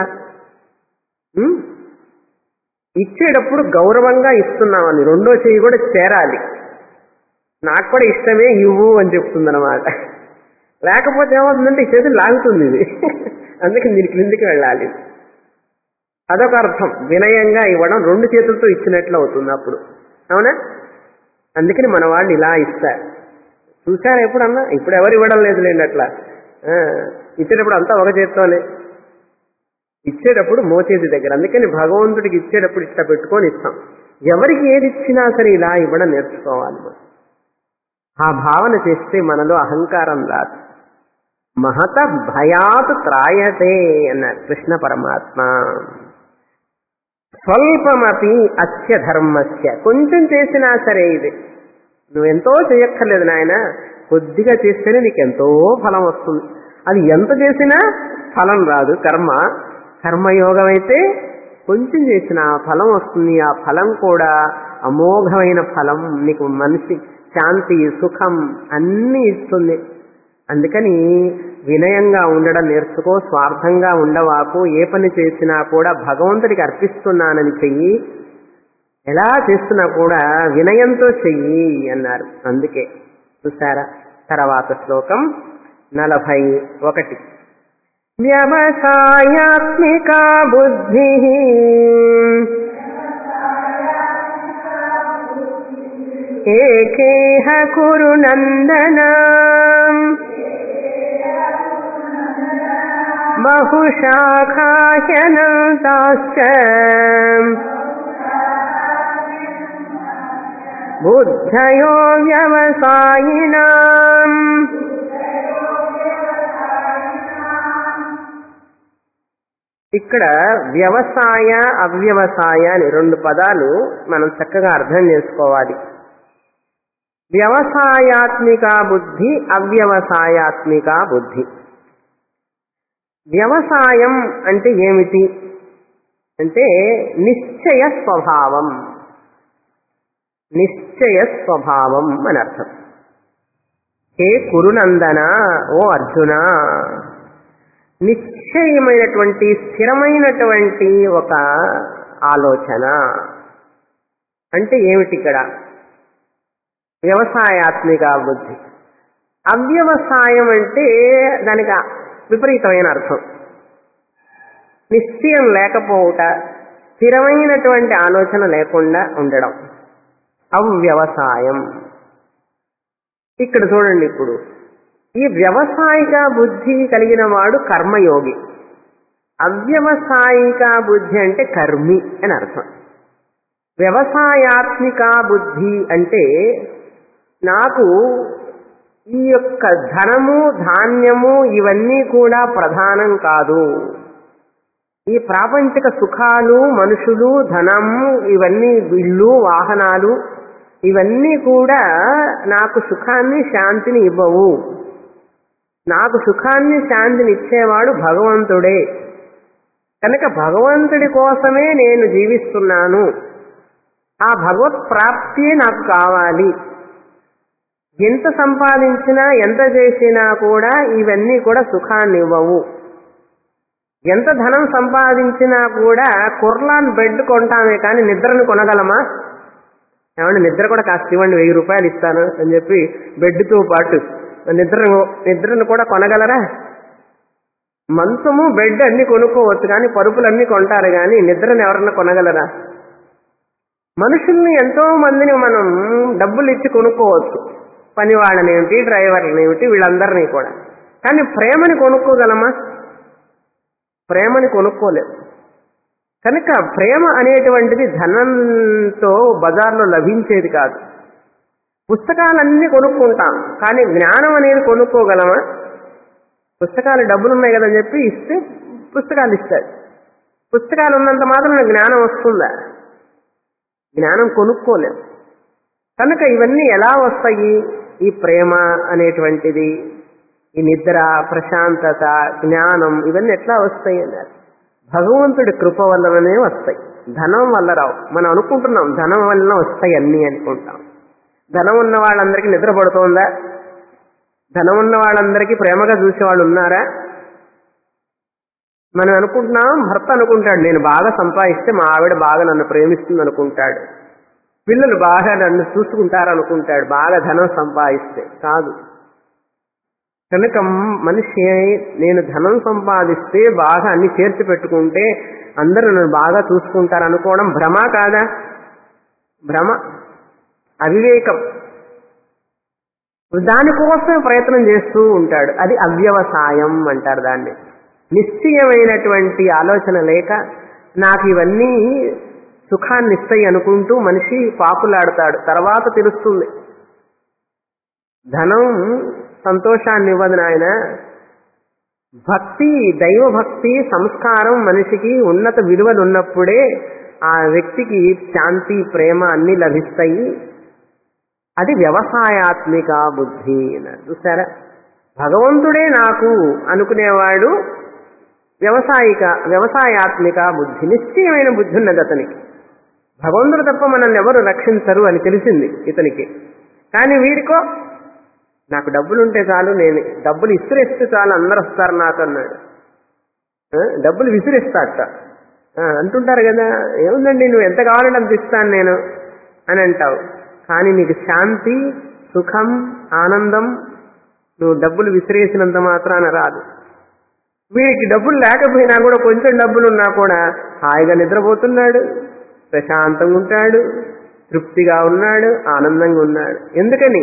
ఇచ్చేటప్పుడు గౌరవంగా ఇస్తున్నామని, రెండో చెయ్యి కూడా చేరాలి. నాకు కూడా ఇష్టమే ఇవ్వు అని చెప్తుంది అనమాట. లేకపోతే ఏమవుతుందంటే ఈ చేతులు లాగుతుంది ఇది. అందుకే దీని క్రిందికి వెళ్ళాలి. అదొక అర్థం. వినయంగా ఇవ్వడం, రెండు చేతులతో ఇచ్చినట్లు అవుతుంది అప్పుడు. అవునా? అందుకని మన వాళ్ళు ఇలా ఇస్తారు. చూసారా ఎప్పుడన్నా? ఇప్పుడు ఎవరు ఇవ్వడం లేదు లేండి అట్లా. ఇచ్చేటప్పుడు అంతా ఒక చేత్తోనే, ఇచ్చేటప్పుడు మోచేతి దగ్గర. అందుకని భగవంతుడికి ఇచ్చేటప్పుడు ఇట్లా పెట్టుకొని ఇస్తాం. ఎవరికి ఏది ఇచ్చినా సరే ఇలా ఇవ్వడం నేర్చుకోవాలి. ఆ భావన చేస్తే మనలో అహంకారం రాదు. మహత భయాత్ త్రాయతే అన్నారు కృష్ణ పరమాత్మ. స్వల్పమపి అస్య ధర్మస్య, కొంచెం చేసినా సరే ఇది నువ్వెంతో చేయక్కర్లేదు నాయన, కొద్దిగా చేస్తేనే నీకెంతో ఫలం వస్తుంది. అది ఎంత చేసినా ఫలం రాదు. కర్మ కర్మయోగం అయితే కొంచెం చేసిన ఫలం వస్తుంది. ఆ ఫలం కూడా అమోఘమైన ఫలం, నీకు మనిషి శాంతి సుఖం అన్నీ ఇస్తుంది. అందుకని వినయంగా ఉండడం నేర్చుకో, స్వార్థంగా ఉండవాకు. ఏ పని చేసినా కూడా భగవంతుడికి అర్పిస్తున్నానని చెయ్యి, ఎలా చేస్తున్నా కూడా వినయంతో చెయ్యి అన్నారు. అందుకే చూసారా తర్వాత శ్లోకం నలభై ఒకటి. వ్యవసాయాత్మికా బుద్ధి ఏకేహ కురు నందన బహుశాఖాహ్యనంతాశ్చ బుద్ధయో వ్యవసాయినాం. ఇక్కడ వ్యవసాయ అవ్యవసాయ అని రెండు పదాలు మనం చక్కగా అర్థం చేసుకోవాలి. వ్యవసాయాత్మిక బుద్ధి, అవ్యవసాయాత్మిక బుద్ధి. వ్యవసాయం అంటే ఏమిటి అంటే నిశ్చయ స్వభావం, నిశ్చయ స్వభావం అని అర్థం. హే కురునందన, ఓ అర్జున, నిశ్చయమైనటువంటి స్థిరమైనటువంటి ఒక ఆలోచన అంటే ఏమిటి ఇక్కడ? వ్యవసాయాత్మిక బుద్ధి. అవ్యవసాయం అంటే దానికి విపరీతమైన అర్థం. నిశ్చయం లేకపోవుట, స్థిరమైనటువంటి ఆలోచన లేకుండా ఉండడం అవ్యవసాయం. ఇక్కడ చూడండి, ఇప్పుడు ఈ వ్యవసాయిక బుద్ధి కలిగిన వాడు కర్మయోగి, అవ్యవసాయిక బుద్ధి అంటే కర్మి అని అర్థం. వ్యవసాయాత్మిక బుద్ధి అంటే నాకు ఈ యొక్క ధనము ధాన్యము ఇవన్నీ కూడా ప్రధానం కాదు, ఈ ప్రాపంచిక సుఖాలు మనుషులు ధనము ఇవన్నీ ఇల్లు వాహనాలు ఇవన్నీ కూడా నాకు సుఖాన్ని శాంతిని ఇవ్వవు. నాకు సుఖాన్ని శాంతిని ఇచ్చేవాడు భగవంతుడే. కనుక భగవంతుడి కోసమే నేను జీవిస్తున్నాను. ఆ భగవత్ ప్రాప్తియే నాకు కావాలి. ఎంత సంపాదించినా ఎంత చేసినా కూడా ఇవన్నీ కూడా సుఖాన్ని ఇవ్వవు. ఎంత ధనం సంపాదించినా కూడా కుర్లాన్ బెడ్ కొంటామే కానీ నిద్రను కొనగలమా? ఏమంటే నిద్ర కూడా కాస్త ఇవ్వండి, వెయ్యి రూపాయలు ఇస్తాను అని చెప్పి బెడ్తో పాటు నిద్రను నిద్రను కూడా కొనగలరా? మంచము బెడ్ అన్ని కొనుక్కోవచ్చు కానీ పరుపులన్నీ కొంటారు కానీ నిద్రను ఎవరన్నా కొనగలరా? మనుషుల్ని ఎంతో మందిని మనం డబ్బులు ఇచ్చి కొనుక్కోవచ్చు, పని వాళ్ళనేమిటి డ్రైవర్లనేమిటి వీళ్ళందరినీ కూడా. కానీ ప్రేమని కొనుక్కోగలమా? ప్రేమని కొనుక్కోలేము. కనుక ప్రేమ అనేటువంటిది ధనంతో బజార్లో లభించేది కాదు. పుస్తకాలన్నీ కొనుక్కుంటాం కానీ జ్ఞానం అనేది కొనుక్కోగలమా? పుస్తకాలు డబ్బులు ఉన్నాయి కదని చెప్పి ఇస్తే పుస్తకాలు ఇస్తాడు. పుస్తకాలు ఉన్నంత మాత్రం జ్ఞానం వస్తుందా? జ్ఞానం కొనుక్కోలేము. కనుక ఇవన్నీ ఎలా వస్తాయి? ఈ ప్రేమ అనేటువంటిది, ఈ నిద్ర, ప్రశాంతత, జ్ఞానం ఇవన్నీ ఎట్లా వస్తాయి అన్నారు? భగవంతుడి కృప వల్లనే వస్తాయి. ధనం వల్ల రావు. మనం అనుకుంటున్నాం ధనం వల్ల వస్తాయి అన్నీ అనుకుంటాం. ధనం ఉన్న వాళ్ళందరికీ నిద్ర పడుతోందా? ధనం ఉన్న వాళ్ళందరికీ ప్రేమగా చూసేవాళ్ళు ఉన్నారా? మనం అనుకుంటున్నాం, భర్త అనుకుంటాడు నేను బాగా సంపాదిస్తే మా ఆవిడ బాగా నన్ను ప్రేమిస్తుంది అనుకుంటాడు, పిల్లలు బాగా నన్ను చూసుకుంటారు అనుకుంటాడు బాగా ధనం సంపాదిస్తే. కాదు. కనుక మనిషి నేను ధనం సంపాదిస్తే బాగా అన్ని చేర్చి పెట్టుకుంటే అందరూ నన్ను బాగా చూసుకుంటారు అనుకోవడం భ్రమ కాదా? భ్రమ, అవివేకం. దానికోసం ప్రయత్నం చేస్తూ ఉంటాడు. అది అవ్యవసాయం అంటారు దాన్ని. నిశ్చయమైనటువంటి ఆలోచన లేక నాకు ఇవన్నీ సుఖాన్ని ఇస్తాయి అనుకుంటూ మనిషి పాకులాడతాడు. తర్వాత తెలుస్తుంది ధనం సంతోషాన్ని ఇవ్వదు నాయన. భక్తి, దైవభక్తి, సంస్కారం మనిషికి ఉన్నత విలువలు ఉన్నప్పుడే ఆ వ్యక్తికి శాంతి, ప్రేమ అన్ని లభిస్తాయి. అది వ్యవసాయాత్మిక బుద్ధి. చూసారా, భగవంతుడే నాకు అనుకునేవాడు వ్యవసాయిక వ్యవసాయాత్మిక బుద్ధి, నిశ్చయమైన బుద్ధి ఉన్నది అతనికి. భగవంతుడు తప్ప మనల్ని ఎవరు రక్షించరు అని తెలిసింది ఇతనికి. కానీ వీడికో నాకు డబ్బులుంటే చాలు, నేను డబ్బులు ఇసిరేస్తే చాలు అందరు వస్తారు నాకు అన్నాడు. డబ్బులు విసిరేస్తాట అంటుంటారు కదా, ఏముందండి నువ్వు ఎంత కావాలంటే అంత ఇస్తాను నేను అని అంటావు. కానీ నీకు శాంతి, సుఖం, ఆనందం నువ్వు డబ్బులు విసిరేసినంత మాత్రాన రాదు. వీడికి డబ్బులు లేకపోయినా కూడా, కొంచెం డబ్బులు ఉన్నా కూడా హాయిగా నిద్రపోతున్నాడు, ప్రశాంతంగా ఉంటాడు, తృప్తిగా ఉన్నాడు, ఆనందంగా ఉన్నాడు. ఎందుకని?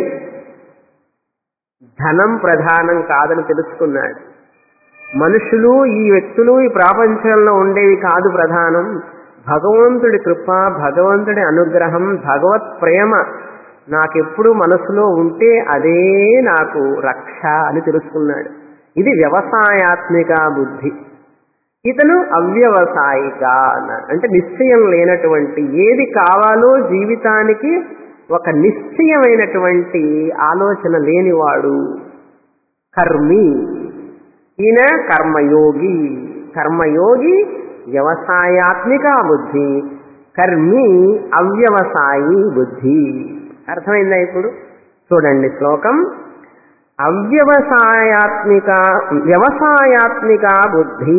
ధనం ప్రధానం కాదని తెలుసుకున్నాడు. మనుషులు, ఈ వ్యక్తులు, ఈ ప్రపంచంలో ఉండేవి కాదు ప్రధానం. భగవంతుడి కృప, భగవంతుడి అనుగ్రహం, భగవత్ ప్రేమ నాకెప్పుడు మనసులో ఉంటే అదే నాకు రక్ష అని తెలుసుకున్నాడు. ఇది వ్యవసాయాత్మిక బుద్ధి. ఇతను అవ్యవసాయిక అంటే నిశ్చయం లేనటువంటి, ఏది కావాలో జీవితానికి ఒక నిశ్చయమైనటువంటి ఆలోచన లేనివాడు కర్మి. ఈయన కర్మయోగి. కర్మయోగి వ్యవసాయాత్మిక బుద్ధి, కర్మి అవ్యవసాయి బుద్ధి. అర్థమైందా? ఇప్పుడు చూడండి శ్లోకం. అవ్యవసాయాత్మిక వ్యవసాయాత్మిక బుద్ధి.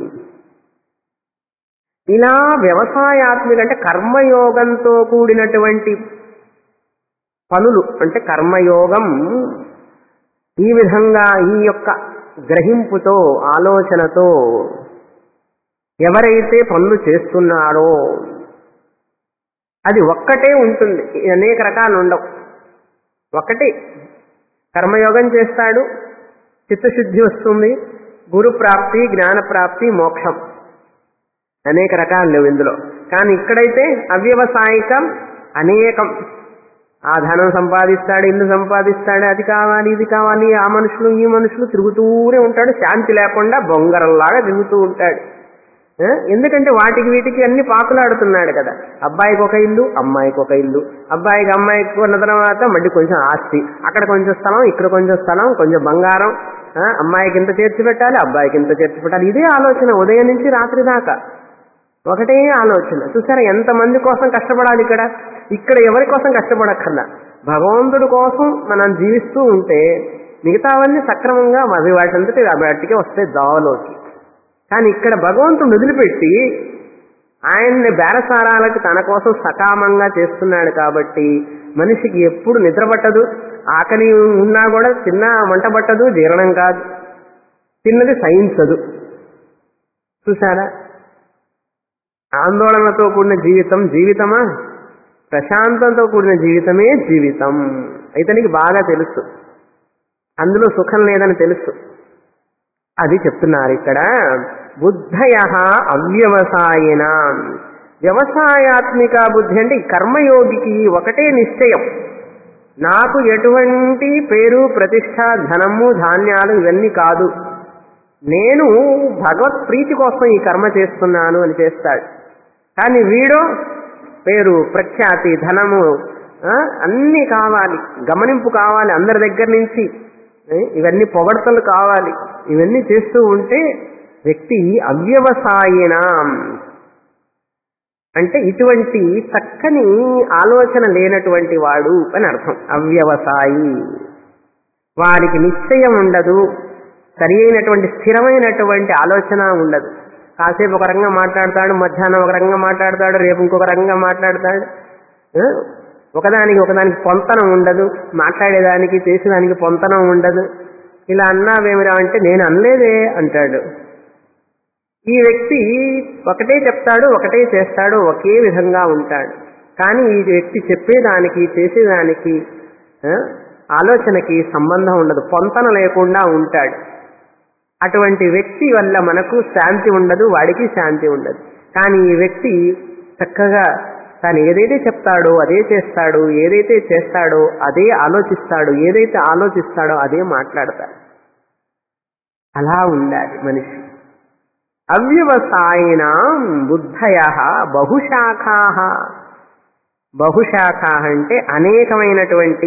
ఇలా వ్యవసాయాత్మిక అంటే కర్మయోగంతో కూడినటువంటి పనులు, అంటే కర్మయోగం ఈ విధంగా ఈ యొక్క గ్రహింపుతో, ఆలోచనతో ఎవరైతే పనులు చేస్తున్నారో అది ఒక్కటే ఉంటుంది, అనేక రకాలు ఉండవు. ఒకటి కర్మయోగం చేస్తాడు, చిత్తశుద్ధి వస్తుంది, గురు ప్రాప్తి, జ్ఞాన ప్రాప్తి, మోక్షం. అనేక రకాలు లేవు ఇందులో. కానీ ఇక్కడైతే అవ్యవసాయికం అనేకం. ఆ ధనం సంపాదిస్తాడు, ఇల్లు సంపాదిస్తాడు, అది కావాలి, ఇది కావాలి, ఆ మనుషులు ఈ మనుషులు తిరుగుతూనే ఉంటాడు. శాంతి లేకుండా బొంగరంలాగా తిరుగుతూ ఉంటాడు. ఎందుకంటే వాటికి వీటికి అన్ని పాకులాడుతున్నాడు కదా. అబ్బాయికి ఒక ఇల్లు, అమ్మాయికి ఒక ఇల్లు, అబ్బాయికి అమ్మాయికి కొన్న తర్వాత మళ్ళీ కొంచెం ఆస్తి, అక్కడ కొంచెం స్థలం, ఇక్కడ కొంచెం స్థలం, కొంచెం బంగారం, అమ్మాయికి ఇంత చేర్చి పెట్టాలి, అబ్బాయికి ఇంత చేర్చి పెట్టాలి. ఇదే ఆలోచన ఉదయం నుంచి రాత్రి దాకా, ఒకటే ఆలోచన. చూసారా ఎంతమంది కోసం కష్టపడాలి ఇక్కడ. ఇక్కడ ఎవరి కోసం కష్టపడక్కర్లా, భగవంతుడి కోసం మనం జీవిస్తూ ఉంటే మిగతావన్నీ సక్రమంగా అవి వాటింతటి వాటికే వస్తాయి దావలోకి. కానీ ఇక్కడ భగవంతుడు వదిలిపెట్టి ఆయన్ని బేరసారాలకు తన కోసం సకామంగా చేస్తున్నాడు కాబట్టి మనిషికి ఎప్పుడు నిద్ర పట్టదు, ఆకలి ఉన్నా కూడా తిన్నా వంట పట్టదు, జీర్ణం కాదు, తిన్నది సహించదు. చూసారా, ఆందోళనతో కూడిన జీవితం జీవితమా? ప్రశాంతంతో కూడిన జీవితమే జీవితం. ఇతనికి బాగా తెలుసు, అందులో సుఖం లేదని తెలుసు. అది చెప్తున్నారు ఇక్కడ. బుద్ధయ అవ్యవసాయన. వ్యవసాయాత్మిక బుద్ధి అంటే కర్మయోగికి ఒకటే నిశ్చయం, నాకు ఎటువంటి పేరు ప్రతిష్ట, ధనము, ధాన్యాలు ఇవన్నీ కాదు, నేను భగవత్ ప్రీతి కోసం ఈ కర్మ చేస్తున్నాను అని చేస్తాడు. కానీ వీడో పేరు, ప్రఖ్యాతి, ధనము అన్నీ కావాలి, గమనింపు కావాలి అందరి దగ్గర నుంచి, ఇవన్నీ పొగడ్తలు కావాలి, ఇవన్నీ చేస్తూ ఉంటే వ్యక్తి అవ్యవసాయన అంటే ఇటువంటి చక్కని ఆలోచన లేనటువంటి వాడు అని అర్థం. అవ్యవసాయి, వారికి నిశ్చయం ఉండదు, సరి అయినటువంటి స్థిరమైనటువంటి ఆలోచన ఉండదు. కాసేపు ఒక రకంగా మాట్లాడతాడు, మధ్యాహ్నం ఒక రకంగా మాట్లాడతాడు, రేపు ఇంకొక రకంగా మాట్లాడతాడు. ఒకదానికి ఒకదానికి పొంతనం ఉండదు, మాట్లాడేదానికి చేసేదానికి పొంతనం ఉండదు. ఇలా అన్నావేమిరా అంటే నేను అనలేదే అంటాడు. ఈ వ్యక్తి ఒకటే చెప్తాడు, ఒకటే చేస్తాడు, ఒకే విధంగా ఉంటాడు. కానీ ఈ వ్యక్తి చెప్పేదానికి చేసేదానికి ఆలోచనకి సంబంధం ఉండదు, పొంతన లేకుండా ఉంటాడు. అటువంటి వ్యక్తి వల్ల మనకు శాంతి ఉండదు, వాడికి శాంతి ఉండదు. కానీ ఈ వ్యక్తి చక్కగా తాను ఏదైతే చెప్తాడో అదే చేస్తాడు, ఏదైతే చేస్తాడో అదే ఆలోచిస్తాడు, ఏదైతే ఆలోచిస్తాడో అదే మాట్లాడతాడు. అలా ఉండాలి మనిషి. అవ్యవసాయినాం బుద్ధయః బహుశాఖాః. బహుశాఖాః అంటే అనేకమైనటువంటి,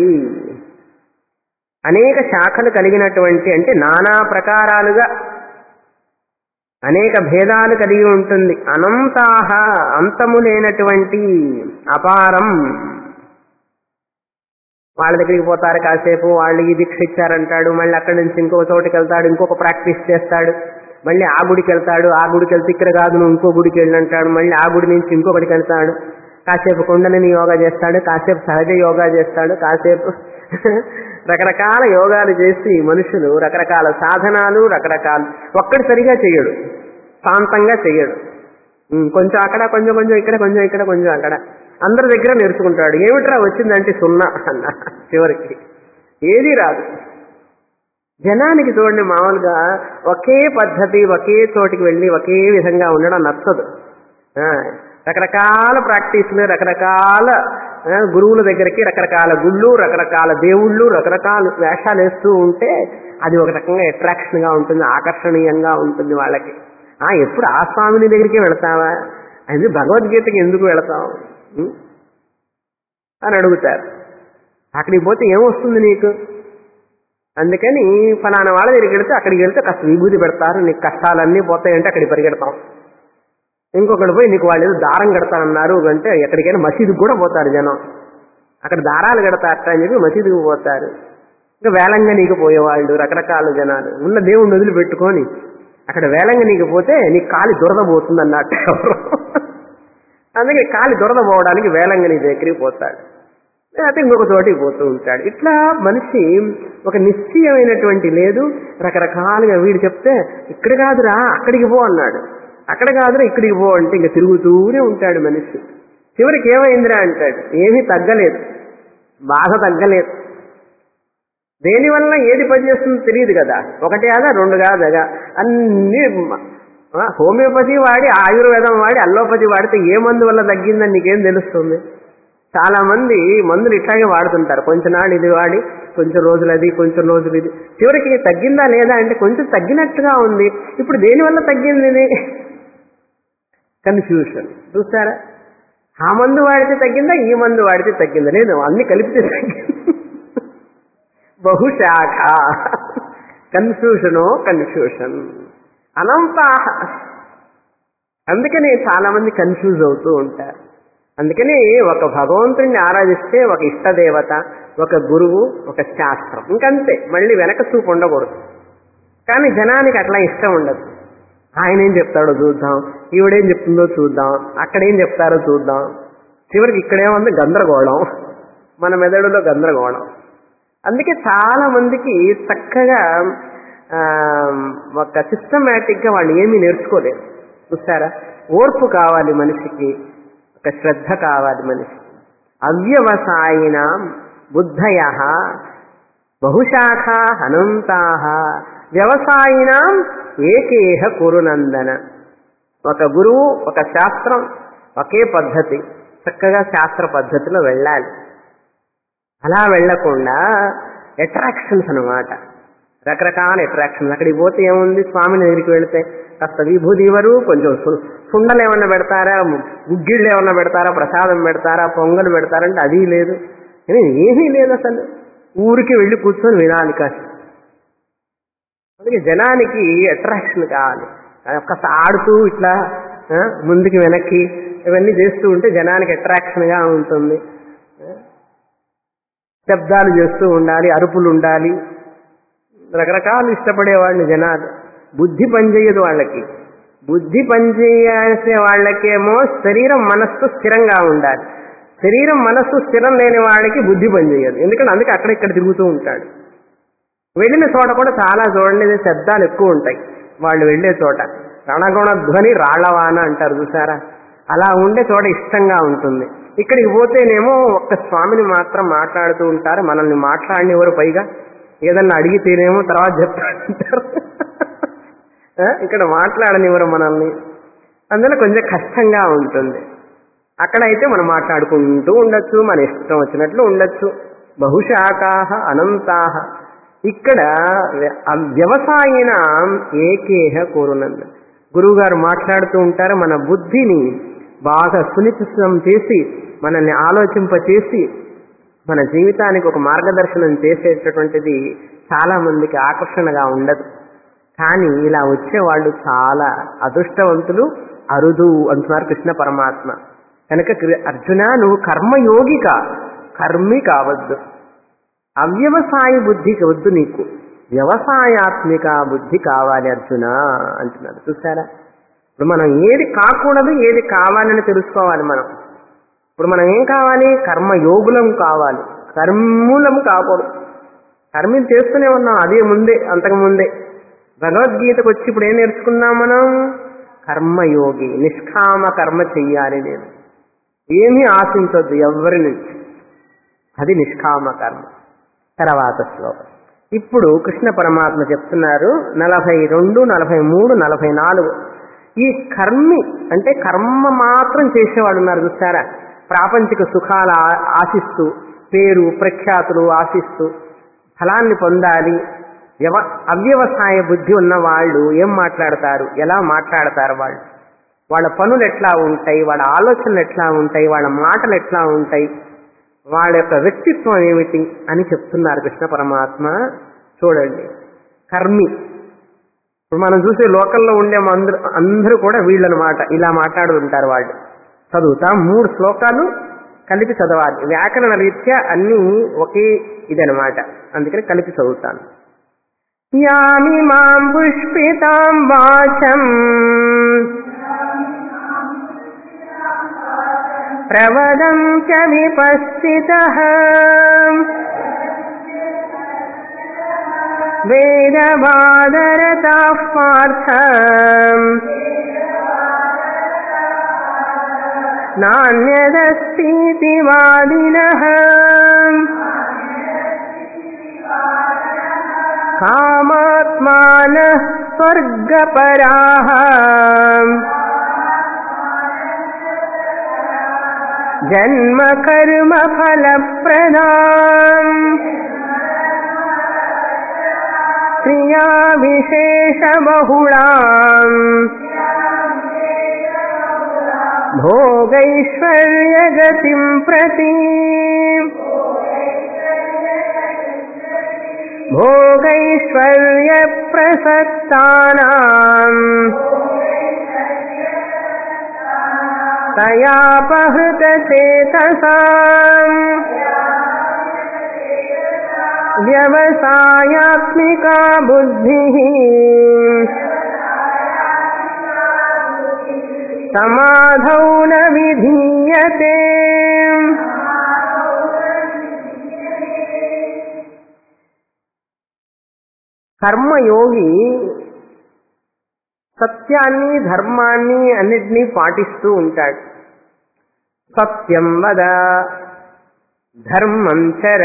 అనేక శాఖలు కలిగినటువంటి, అంటే నానా ప్రకారాలుగా అనేక భేదాలు కలిగి ఉంటుంది. అనంతాః అంతము లేనటువంటి, అపారం. వాళ్ళ దగ్గరికి పోతారు, కాసేపు వాళ్ళు ఈ దీక్ష ఇచ్చారంటాడు, మళ్ళీ అక్కడి నుంచి ఇంకో చోటుకి వెళ్తాడు, ఇంకొక ప్రాక్టీస్ చేస్తాడు, మళ్ళీ ఆ గుడికి వెళ్తాడు, ఆ గుడికి వెళ్తే ఇక్కడ కాదు నువ్వు ఇంకో గుడికి వెళ్ళంటాడు, మళ్ళీ ఆ గుడి నుంచి ఇంకొకటికి వెళ్తాడు, కాసేపు కుండలిని యోగా చేస్తాడు, కాసేపు సహజ యోగా చేస్తాడు, కాసేపు రకరకాల యోగాలు చేసి మనుషులు రకరకాల సాధనాలు రకరకాల, ఒక్కటి సరిగా చెయ్యడు, శాంతంగా చెయ్యడు. కొంచెం అక్కడ, కొంచెం కొంచెం ఇక్కడ, కొంచెం ఇక్కడ, కొంచెం అక్కడ, అందరి దగ్గర నేర్చుకుంటాడు. ఏమిట్రా వచ్చిందంటే సున్నా అన్న, చివరికి ఏది రాదు. జనానికి చూడండి, మామూలుగా ఒకే పద్ధతి, ఒకే చోటికి వెళ్ళి ఒకే విధంగా ఉండడం నచ్చదు. రకరకాల ప్రాక్టీసులు, రకరకాల గురువుల దగ్గరికి, రకరకాల గుళ్ళు, రకరకాల దేవుళ్ళు, రకరకాల వేషాలు వేస్తూ ఉంటే అది ఒక రకంగా అట్రాక్షన్ గా ఉంటుంది, ఆకర్షణీయంగా ఉంటుంది వాళ్ళకి. ఆ ఎప్పుడు ఆ స్వామిని దగ్గరికి వెళతావా, అది భగవద్గీతకి ఎందుకు వెళతావు అని అడుగుతారు. అక్కడికి పోతే ఏమొస్తుంది నీకు? అందుకని ఫలానా వాళ్ళ దగ్గరికి వెళితే అక్కడికి వెళ్తే కాస్త విభూతి పెడతారు, నీకు కష్టాలన్నీ పోతాయంటే అక్కడికి పరిగెడతాం. ఇంకొకటి పోయి నీకు వాళ్ళు ఏదో దారం కడతానన్నారు అంటే ఎక్కడికైనా మసీదుకు కూడా పోతారు జనం. అక్కడ దారాలు కడతారట అని చెప్పి మసీదుకు పోతారు. ఇంకా వేలంగనీకి పోయేవాళ్ళు రకరకాల జనాలు. ఉన్న దేవుణ్ణి వదిలిపెట్టుకొని అక్కడ వేలంగనీకి పోతే నీకు కాలి దురద పోతుంది అన్నట్టు ఎవరు. అందుకే కాలి దురద పోవడానికి వేలంగని దగ్గరికి పోతాడు, లేకపోతే ఇంకొక చోటికి పోతూ ఉంటాడు. ఇట్లా మనిషి ఒక నిశ్చయమైనటువంటి లేదు, రకరకాలుగా వీడు చెప్తే ఇక్కడ కాదురా అక్కడికి పో అన్నాడు, అక్కడ కాదురా ఇక్కడికి పో అంటే ఇంక తిరుగుతూనే ఉంటాడు మనిషి. చివరికి ఏమైందిరా అంటాడు, ఏమీ తగ్గలేదు, బాధ తగ్గలేదు. దేనివల్ల ఏది పనిచేస్తుందో తెలియదు కదా, ఒకటి కాదా రెండు కాదగా అన్ని. హోమియోపతి వాడి, ఆయుర్వేదం వాడి, అల్లోపతి వాడితే ఏ మందు వల్ల తగ్గిందని నీకేం తెలుస్తుంది? చాలా మంది మందులు ఇట్లాగే వాడుతుంటారు, కొంచెం నాడు ఇది వాడి, కొంచెం రోజులు అది, కొంచెం రోజులు ఇది, చివరికి తగ్గిందా లేదా అంటే కొంచెం తగ్గినట్టుగా ఉంది, ఇప్పుడు దేనివల్ల తగ్గింది ఇది? కన్ఫ్యూషన్. చూస్తారా? ఆ మందు వాడితే తగ్గిందా, ఈ మందు వాడితే తగ్గిందా? లేదు, అన్ని కలిపితే తగ్గింది. బహుశాఖ, కన్ఫ్యూషనో కన్ఫ్యూషన్, అనంతా. అందుకని చాలా మంది కన్ఫ్యూజ్ అవుతూ ఉంటారు. అందుకని ఒక భగవంతుడిని ఆరాధిస్తే ఒక ఇష్టదేవత, ఒక గురువు, ఒక శాస్త్రం, ఇంకంతే, మళ్ళీ వెనక చూపు ఉండకూడదు. కానీ జనానికి అట్లా ఇష్టం ఉండదు. ఆయన ఏం చెప్తాడో చూద్దాం, ఈవిడేం చెప్తుందో చూద్దాం, అక్కడేం చెప్తారో చూద్దాం. చివరికి ఇక్కడేముంది గందరగోళం, మన మెదడులో గందరగోళం. అందుకే చాలా మందికి చక్కగా ఒక సిస్టమేటిక్ గా వాళ్ళు ఏమీ నేర్చుకోలేరు. చూస్తారా? ఓర్పు కావాలి మనిషికి, ఒక శ్రద్ధ కావాలి మనిషికి. అవ్యవసాయిన బుద్ధయ బహుశాఖా అనంతా వ్యవసాయినాం ఏకేహ కురునందన. ఒక గురువు, ఒక శాస్త్రం, ఒకే పద్ధతి, చక్కగా శాస్త్ర పద్ధతిలో వెళ్ళాలి. అలా వెళ్లకుండా అట్రాక్షన్స్ అనమాట, రకరకాల అట్రాక్షన్స్. అక్కడికి పోతే ఏముంది, స్వామిని దగ్గరికి వెళితే కాస్త విభూతి ఇవ్వరు, కొంచెం కుండలు ఏమన్నా పెడతారా, గుగ్గిళ్ళు ఏమన్నా పెడతారా, ప్రసాదం పెడతారా, పొంగలు పెడతారంటే అది లేదు, ఏమీ లేదు. అసలు ఊరికి వెళ్ళి కూర్చొని వినాలి కాస్త. అందుకే జనానికి అట్రాక్షన్ కావాలి, కాస్త ఆడుతూ ఇట్లా ముందుకి వెనక్కి ఇవన్నీ చేస్తూ ఉంటే జనానికి అట్రాక్షన్గా ఉంటుంది. శబ్దాలు చేస్తూ ఉండాలి, అరుపులు ఉండాలి, రకరకాలు ఇష్టపడేవాళ్ళు జనాలు. బుద్ధి పనిచేయదు వాళ్ళకి. బుద్ధి పనిచేసే వాళ్ళకేమో శరీరం మనస్సు స్థిరంగా ఉండాలి. శరీరం మనస్సు స్థిరం లేని వాడికి బుద్ధి పనిచేయదు. ఎందుకంటే అందుకే అక్కడ ఇక్కడ తిరుగుతూ ఉంటాడు. వెళ్ళిన చోట కూడా చాలా చూడండి శబ్దాలు ఎక్కువ ఉంటాయి వాళ్ళు వెళ్ళే చోట. రణగుణ ధ్వని రాళ్లవాన అంటారు చూసారా, అలా ఉండే చోట ఇష్టంగా ఉంటుంది. ఇక్కడికి పోతేనేమో ఒక్క స్వామిని మాత్రం మాట్లాడుతూ ఉంటారు, మనల్ని మాట్లాడినవారు, పైగా ఏదన్నా అడిగితేనేమో తర్వాత చెప్తారు. ఇక్కడ మాట్లాడనివ్వరు మనల్ని, అందులో కొంచెం కష్టంగా ఉంటుంది. అక్కడైతే మనం మాట్లాడుకుంటూ ఉండొచ్చు, మన ఇష్టం వచ్చినట్లు ఉండొచ్చు. బహుశాఖాహ అనంతాహ. ఇక్కడ వ్యవసాయిన ఏకేహ కోరునంద. గురువు గారు మాట్లాడుతూ ఉంటారు, మన బుద్ధిని బాగా సునిశ్చితం చేసి మనల్ని ఆలోచింపచేసి మన జీవితానికి ఒక మార్గదర్శనం చేసేటటువంటిది చాలా మందికి ఆకర్షణగా ఉండదు. కానీ ఇలా వచ్చేవాళ్ళు చాలా అదృష్టవంతులు, అరుదు అంటున్నారు కృష్ణ పరమాత్మ. కనుక అర్జున, నువ్వు కర్మయోగిక, కర్మి కావద్దు. అవ్యవసాయ బుద్ధికి వద్దు, నీకు వ్యవసాయాత్మిక బుద్ధి కావాలి అర్జున అంటున్నారు. చూసారా, ఇప్పుడు మనం ఏది కాకూడదు ఏది కావాలని తెలుసుకోవాలి. మనం ఇప్పుడు మనం ఏం కావాలి? కర్మయోగులం కావాలి, కర్మూలం కాకూడదు. కర్మలు చేస్తూనే ఉన్నాం, అదే ముందే అంతకు ముందే. భగవద్గీతకు వచ్చి ఇప్పుడు ఏం నేర్చుకున్నాం మనం? కర్మయోగి, నిష్కామ కర్మ చెయ్యాలి. నేను ఏమీ ఆశించొద్దు ఎవరి నుంచి, అది నిష్కామ కర్మ. తర్వాత శ్లోకం. ఇప్పుడు కృష్ణ పరమాత్మ చెప్తున్నారు నలభై రెండు నలభై మూడు నలభై నాలుగు. ఈ కర్మి అంటే కర్మ మాత్రం చేసేవాడు ఉన్నారు చూస్తారా, ప్రాపంచిక సుఖాలు ఆశిస్తూ, పేరు ప్రఖ్యాతులు ఆశిస్తూ ఫలాన్ని పొందాలి. వ్యవ అవ్యవసాయ బుద్ధి ఉన్న వాళ్ళు ఏం మాట్లాడతారు, ఎలా మాట్లాడతారు, వాళ్ళు వాళ్ళ పనులు ఎట్లా ఉంటాయి, వాళ్ళ ఆలోచనలు ఎట్లా ఉంటాయి, వాళ్ళ మాటలు ఎట్లా ఉంటాయి, వాళ్ళ యొక్క వ్యక్తిత్వం ఏమిటి అని చెప్తున్నారు కృష్ణ పరమాత్మ. చూడండి, కర్మి. ఇప్పుడు మనం చూసే లోకల్లో ఉండే అందరూ అందరూ కూడా వీళ్ళనమాట ఇలా మాట్లాడుతుంటారు. వాళ్ళు చదువుతాం, మూడు శ్లోకాలు కలిపి చదవాలి. వ్యాకరణ రీత్యా అన్నీ ఒకే ఇదనమాట, అందుకని కలిపి చదువుతాను. యామి మాం పుష్పితాం వాచం ప్రవదం చ విపశ్చితః వేదవాదరతాః పార్థ నాన్యదస్తి వాదినః కామాత్మానః స్వర్గపరాః జన్మ కర్మ ఫలప్రదాం క్రియా విశేష బహుళాం భోగైశ్వర్య గతిం ప్రతి భోగైశ్వర్య ప్రసక్తానాం తయాపహృత చేతసాం వ్యవసాయాత్మికా బుద్ధిః సమాధౌ న విధీయతే. కర్మయోగి సత్యాన్ని ధర్మాన్ని అన్నిటినీ పాటిస్తూ ఉంటాడు. సత్యం వద, ధర్మం చర,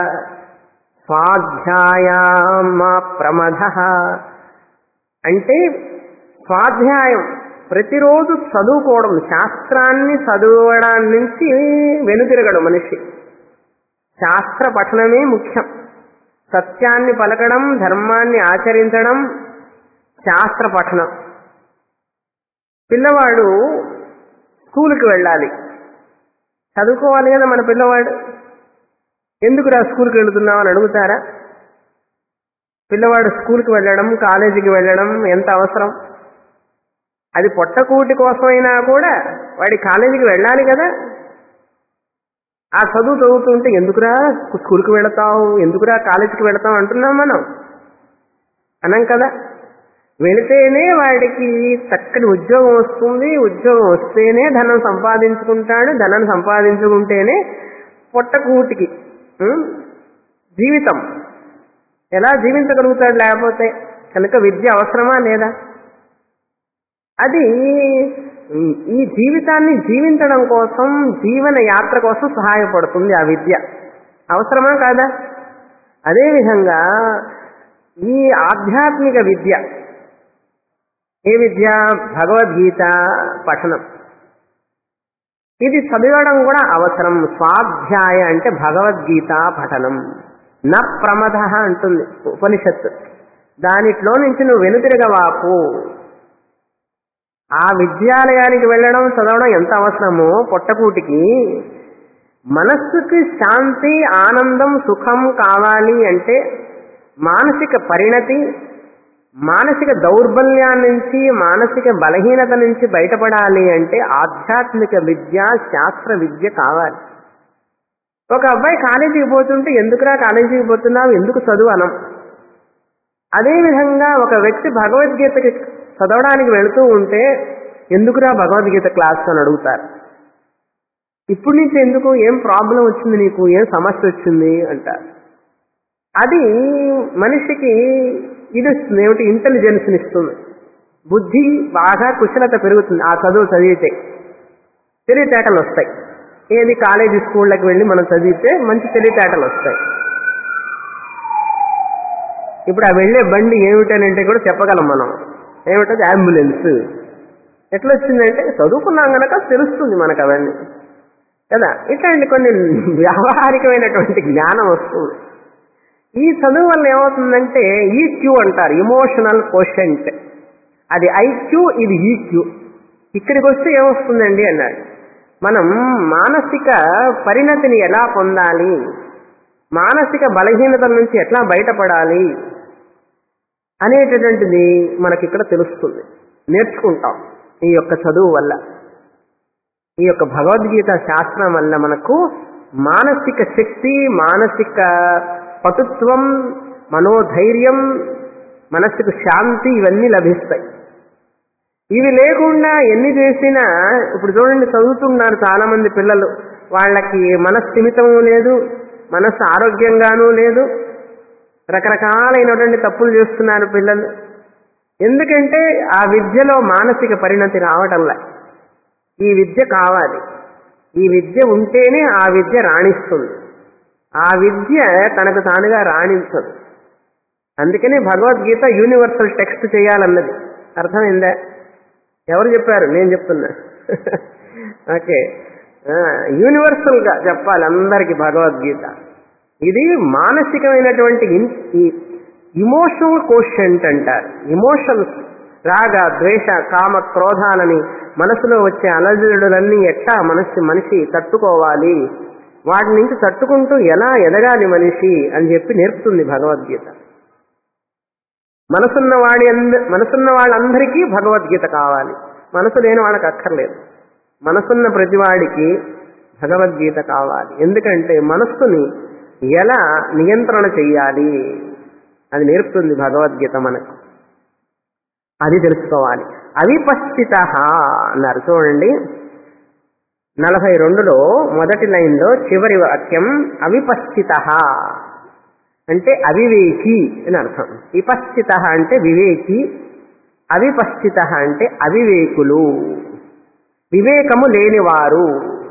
స్వాధ్యాయం మా ప్రమదః. అంటే స్వాధ్యాయం ప్రతిరోజు చదువుకోవడం, శాస్త్రాన్ని చదవడం నుంచి వెనుతిరగడు మనిషి. శాస్త్ర పఠనమే ముఖ్యం. సత్యాన్ని పలకడం, ధర్మాన్ని ఆచరించడం, శాస్త్ర పఠనం. పిల్లవాడు స్కూల్కి వెళ్ళాలి, చదువుకోవాలి కదా మన పిల్లవాడు. ఎందుకురా స్కూల్కి వెళుతున్నావు అని అడుగుతారా? పిల్లవాడు స్కూల్కి వెళ్ళడం, కాలేజీకి వెళ్ళడం ఎంత అవసరం? అది పొట్టకూటి కోసమైనా కూడా వాడి కాలేజీకి వెళ్ళాలి కదా. ఆ చదువు చదువుతుంటే ఎందుకురా స్కూల్కి వెళతావు, ఎందుకురా కాలేజీకి వెళతావు అంటున్నాం మనం, అనం కదా. వెళితేనే వాడికి చక్కటి ఉద్యోగం వస్తుంది, ఉద్యోగం వస్తేనే ధనం సంపాదించుకుంటాడు, ధనం సంపాదించుకుంటేనే పొట్టకూటికి జీవితం ఎలా జీవించగలుగుతాడు లేకపోతే. కనుక విద్య అవసరమా లేదా? అది ఈ జీవితాన్ని జీవించడం కోసం, జీవన యాత్ర కోసం సహాయపడుతుంది ఆ విద్య. అవసరమా కాదా? అదేవిధంగా ఈ ఆధ్యాత్మిక విద్య, ఏ విద్య? భగవద్గీత పఠనం. ఇది చదవడం కూడా అవసరం. స్వాధ్యాయ అంటే భగవద్గీత పఠనం. న ప్రమద అంటుంది ఉపనిషత్తు. దానిట్లో నుంచి నువ్వు వెనుతిరగవాకు. ఆ విద్యాలయానికి వెళ్ళడం, చదవడం ఎంత అవసరమో పొట్టకూటికి, మనస్సుకి శాంతి, ఆనందం, సుఖం కావాలి అంటే, మానసిక పరిణతి, మానసిక దౌర్బల్యాన్ని నుంచి, మానసిక బలహీనత నుంచి బయటపడాలి అంటే ఆధ్యాత్మిక విద్య, శాస్త్ర విద్య కావాలి. ఒక అబ్బాయి కాలేజీకి పోతుంటే ఎందుకురా కాలేజీకి పోతున్నావు, ఎందుకు చదువు అనం. అదేవిధంగా ఒక వ్యక్తి భగవద్గీతకి చదవడానికి వెళుతూ ఉంటే ఎందుకురా భగవద్గీత క్లాస్ అని అడుగుతారు. ఇప్పటి నుంచి ఎందుకు, ఏం ప్రాబ్లం వచ్చింది నీకు, ఏం సమస్య వచ్చింది అంటారు. అది మనిషికి ఇది ఏమిటి, ఇంటెలిజెన్స్ని ఇస్తుంది. బుద్ధి బాగా కుశలత పెరుగుతుంది. ఆ చదువు చదివితే తెలివితేటలు వస్తాయి. ఏది కాలేజీ స్కూళ్ళకి వెళ్ళి మనం చదివితే మంచి తెలివితేటలు వస్తాయి. ఇప్పుడు ఆ వెళ్ళే బండి ఏమిటనంటే కూడా చెప్పగలం మనం. ఏమిటది? అంబులెన్స్. ఎట్లా వచ్చిందంటే చదువుకున్నాం కనుక తెలుస్తుంది మనకు అవన్నీ కదా. ఇట్లాంటి కొన్ని వ్యావహారికమైనటువంటి జ్ఞానం వస్తుంది. ఈ చదువు వల్ల ఏమవుతుందంటే ఈక్యూ అంటారు, ఇమోషనల్ కోషెంట్. అది ఐక్యూ, ఇది ఈక్యూ. ఇక్కడికి వస్తే ఏమొస్తుందండి అన్నాడు, మనం మానసిక పరిణతిని ఎలా పొందాలి, మానసిక బలహీనతల నుంచి ఎట్లా బయటపడాలి అనేటటువంటిది మనకి ఇక్కడ తెలుస్తుంది, నేర్చుకుంటాం ఈ యొక్క చదువు వల్ల. ఈ యొక్క భగవద్గీత శాస్త్రం వల్ల మనకు మానసిక శక్తి, మానసిక పటుత్వం, మనోధైర్యం, మనస్సుకు శాంతి ఇవన్నీ లభిస్తాయి. ఇవి లేకుండా ఎన్ని చేసినా, ఇప్పుడు చూడండి చదువుతున్నారు చాలా మంది పిల్లలు, వాళ్ళకి మనస్థిమితము లేదు, మనస్సు ఆరోగ్యంగానూ లేదు, రకరకాలైనటువంటి తప్పులు చేస్తున్నారు పిల్లలు. ఎందుకంటే ఆ విద్యలో మానసిక పరిణతి రావటంలా. ఈ విద్య కావాలి, ఈ విద్య ఉంటేనే ఆ విద్య రాణిస్తుంది. ఆ విద్య తనకు తానుగా రాణించదు. అందుకనే భగవద్గీత యూనివర్సల్ టెక్స్ట్ చేయాలన్నది. అర్థమైందా? ఎవరు చెప్పారు? నేను చెప్తున్నా. ఓకే, యూనివర్సల్ గా చెప్పాలి అందరికీ భగవద్గీత. ఇది మానసికమైనటువంటి ఇమోషనల్ కోషెంట్ అంటారు. ఇమోషన్స్, రాగ, ద్వేష, కామ, క్రోధాలని మనసులో వచ్చే అలజడులన్నీ ఎట్లా మనసు మనిషి తట్టుకోవాలి, వాటి నుంచి తట్టుకుంటూ ఎలా ఎదగాలి మనిషి అని చెప్పి నేర్పుతుంది భగవద్గీత. మనసున్న వాడి మనసున్న వాళ్ళందరికీ భగవద్గీత కావాలి, మనసు లేని వాళ్ళకి అక్కర్లేదు. మనసున్న ప్రతివాడికి భగవద్గీత కావాలి. ఎందుకంటే మనస్సుని ఎలా నియంత్రణ చెయ్యాలి అది నేర్పుతుంది భగవద్గీత మనకు. అది తెలుసుకోవాలి. అవిపశ్చిత అన్నారు చూడండి, నలభై రెండులో మొదటి లైన్లో చివరి వాక్యం అవిపశ్చిత అంటే అవివేకి అని అర్థం. విపశ్చిత అంటే వివేకి, అవిపశ్చిత అంటే అవివేకులు, వివేకము లేనివారు.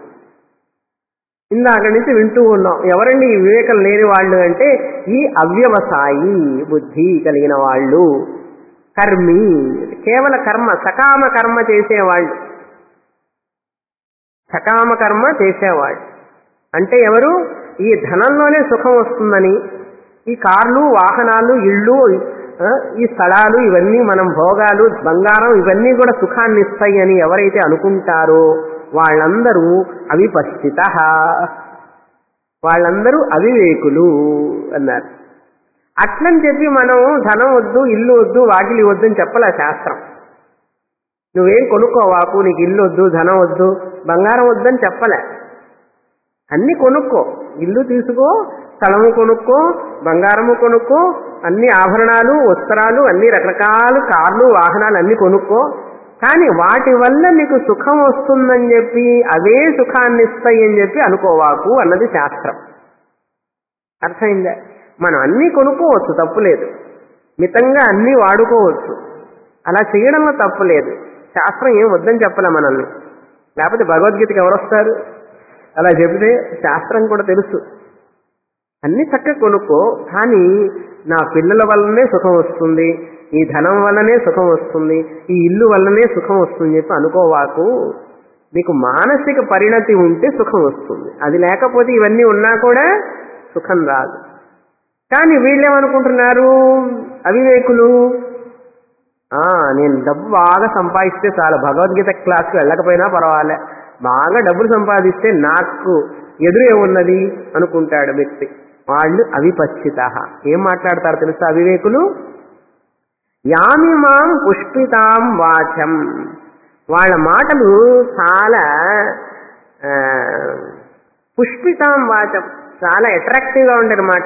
ఇందాక నుంచి వింటూ ఉన్నాం, ఎవరండి ఈ వివేకం లేని వాళ్ళు అంటే ఈ అవ్యవసాయి బుద్ధి కలిగిన వాళ్ళు, కర్మి, కేవల కర్మ, సకామ కర్మ చేసేవాళ్ళు. సకామ కర్మ చేసేవాళ్ళు అంటే ఎవరు? ఈ ధనంలోనే సుఖం వస్తుందని, ఈ కార్లు, వాహనాలు, ఇళ్ళు, ఈ స్థలాలు, ఇవన్నీ మనం భోగాలు, బంగారం, ఇవన్నీ కూడా సుఖాన్ని ఇస్తాయి అని ఎవరైతే అనుకుంటారో వాళ్ళందరూ అవిపశ్చిత, వాళ్ళందరూ అవివేకులు అన్నారు. అట్లని చెప్పి మనం ధనం వద్దు, ఇల్లు వద్దు, వాకిలి వద్దు అని చెప్పలే శాస్త్రం. నువ్వేం కొనుక్కోవాకు, నీకు ఇల్లు వద్దు, ధనం వద్దు, బంగారం వద్దని చెప్పలే. అన్ని కొనుక్కో, ఇల్లు తీసుకో, స్థలము కొనుక్కో, బంగారము కొనుక్కో, అన్ని ఆభరణాలు, వస్త్రాలు, అన్ని రకరకాల కార్లు, వాహనాలు అన్ని కొనుక్కో. కానీ వాటి వల్ల నీకు సుఖం వస్తుందని చెప్పి అవే సుఖాన్ని ఇస్తాయి అని చెప్పి అనుకోవాకు అన్నది శాస్త్రం. అర్థమైందా? మనం అన్నీ కొనుక్కోవచ్చు, తప్పులేదు. మితంగా అన్నీ వాడుకోవచ్చు, అలా చేయడంలో తప్పులేదు. శాస్త్రం ఏం వద్దని చెప్పలే మనల్ని. లేకపోతే భగవద్గీతకి ఎవరు వస్తారు? అలా చెబితే శాస్త్రం కూడా తెలుసు. అన్ని చక్కగా కొనుక్కో, కానీ నా పిల్లల వల్లనే సుఖం వస్తుంది, ఈ ధనం వల్లనే సుఖం వస్తుంది, ఈ ఇల్లు వల్లనే సుఖం వస్తుంది చెప్పి అనుకోవాకు. నీకు మానసిక పరిణతి ఉంటే సుఖం వస్తుంది, అది లేకపోతే ఇవన్నీ ఉన్నా కూడా సుఖం రాదు. కానీ వీళ్ళేమనుకుంటున్నారు అవివేకులు, నేను డబ్బు బాగా సంపాదిస్తే చాలు, భగవద్గీత క్లాస్కి వెళ్ళకపోయినా పర్వాలే, బాగా డబ్బులు సంపాదిస్తే నాకు ఎదురే ఉన్నది అనుకుంటాడు వ్యక్తి. వాళ్ళు అవిపచ్చిత. ఏం మాట్లాడతారు తెలుసా అవివేకులు? యామిమాం పుష్పితాం వాచం. వాళ్ళ మాటలు చాలా పుష్పితాం వాచం, చాలా అట్రాక్టివ్గా ఉండేనమాట.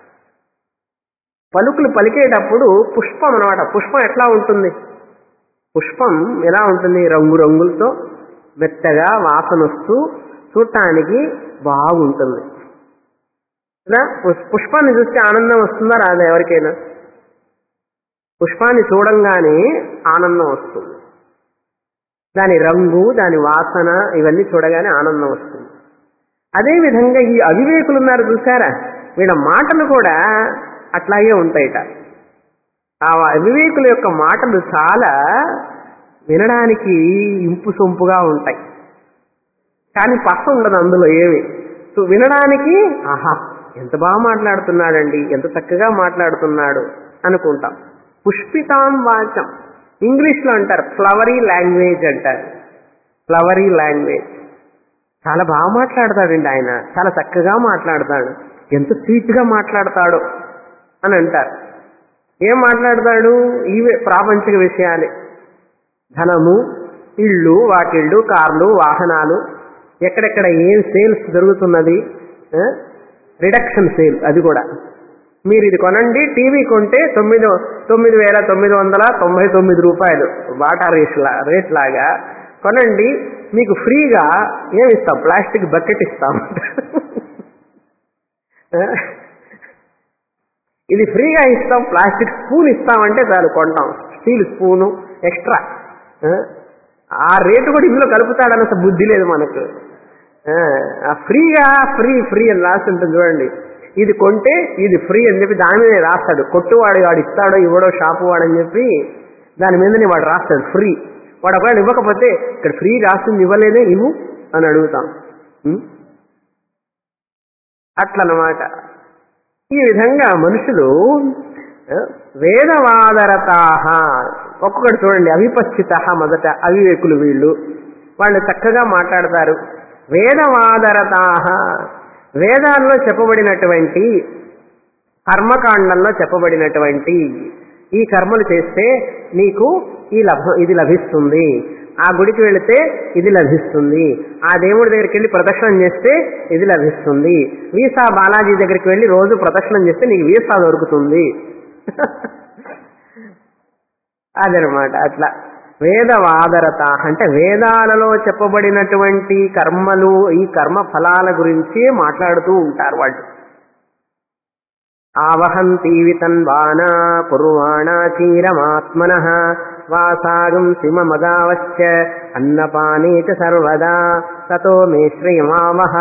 పలుకులు పలికేటప్పుడు పుష్పం అన్నమాట. పుష్పం ఎట్లా ఉంటుంది? పుష్పం ఎలా ఉంటుంది? రంగురంగులతో మెత్తగా వాసన వస్తూ చూడటానికి బాగుంటుంది. పుష్పాన్ని చూస్తే ఆనందం వస్తుందా రాదా? ఎవరికైనా పుష్పాన్ని చూడంగానే ఆనందం వస్తుంది. దాని రంగు, దాని వాసన ఇవన్నీ చూడగానే ఆనందం వస్తుంది. అదేవిధంగా ఈ అవివేకులు ఉన్నారు చూసారా, వీళ్ళ మాటలు కూడా అట్లాగే ఉంటాయిట. ఆ అవివేకుల యొక్క మాటలు చాలా వినడానికి ఇంపు సొంపుగా ఉంటాయి, కానీ పస ఉండదు అందులో ఏమి. సో వినడానికి ఆహా ఎంత బాగా మాట్లాడుతున్నాడండి, ఎంత చక్కగా మాట్లాడుతున్నాడు అనుకుంటాం. పుష్పితాం వాచం, ఇంగ్లీష్లో అంటారు ఫ్లవరీ లాంగ్వేజ్ అంటారు. ఫ్లవరీ లాంగ్వేజ్, చాలా బాగా మాట్లాడతాడండి ఆయన, చాలా చక్కగా మాట్లాడతాడు, ఎంత స్వీట్గా మాట్లాడతాడు అని అంటారు. ఏం మాట్లాడతాడు? ఇవే ప్రాపంచిక విషయాలే, ధనము, ఇళ్ళు, వాకిళ్ళు, కార్లు, వాహనాలు, ఎక్కడెక్కడ ఏం సేల్స్ జరుగుతున్నది, రిడక్షన్ సేల్, అది కూడా మీరు ఇది కొనండి, టీవీ కొంటే తొమ్మిది తొమ్మిది వేల తొమ్మిది వందల తొంభై తొమ్మిది రూపాయలు బాటా రేట్లా రేట్ లాగా కొనండి, మీకు ఫ్రీగా ఏమి ఇస్తాం, ప్లాస్టిక్ బకెట్ ఇస్తాం, ఇది ఫ్రీగా ఇస్తాం, ప్లాస్టిక్ స్పూన్ ఇస్తామంటే చాలు కొంటాం, స్టీల్ స్పూను ఎక్స్ట్రా. ఆ రేటు కూడా ఇందులో కలుపుతాడన్నంత బుద్ధి లేదు మనకు. ఫ్రీగా ఫ్రీ ఫ్రీ అని రాసి ఉంటుంది చూడండి, ఇది కొంటే ఇది ఫ్రీ అని చెప్పి దాని మీద రాస్తాడు. కొట్టువాడు వాడు ఇస్తాడో ఇవ్వడో షాపు వాడని చెప్పి దాని మీదనే వాడు రాస్తాడు ఫ్రీ. వాడు ఒకవేళ ఇవ్వకపోతే ఇక్కడ ఫ్రీ రాస్తుంది ఇవ్వలేదే ఇవ్వు అని అడుగుతాం. అట్లనమాట. ఈ విధంగా మనుషులు వేదవాదరతాహ, ఒక్కొక్కటి చూడండి, అవిపచ్చిత మొదట అవివేకులు వీళ్ళు, వాళ్ళు చక్కగా మాట్లాడతారు. వేదవాదరతాహ, వేదాల్లో చెప్పబడినటువంటి కర్మకాండంలో చెప్పబడినటువంటి ఈ కర్మలు చేస్తే నీకు ఈ లభ ఇది లభిస్తుంది, ఆ గుడికి వెళితే ఇది లభిస్తుంది, ఆ దేవుడి దగ్గరికి వెళ్ళి ప్రదక్షిణం చేస్తే ఇది లభిస్తుంది, వీసా బాలాజీ దగ్గరికి వెళ్ళి రోజు ప్రదక్షిణం చేస్తే నీకు వీసా దొరుకుతుంది. అదనమాట. అట్లా వేదవాదరత అంటే వేదాలలో చెప్పబడినటువంటి కర్మలు, ఈ కర్మ ఫలాల గురించి మాట్లాడుతూ ఉంటారు వాళ్ళు. ఆవహంతి వితన్వానా కుర్వాణా చీరమాత్మనః వాసాగం సిమమదావశ్చ అన్నపానే చ సర్వదా తతో మే శ్రియమావహ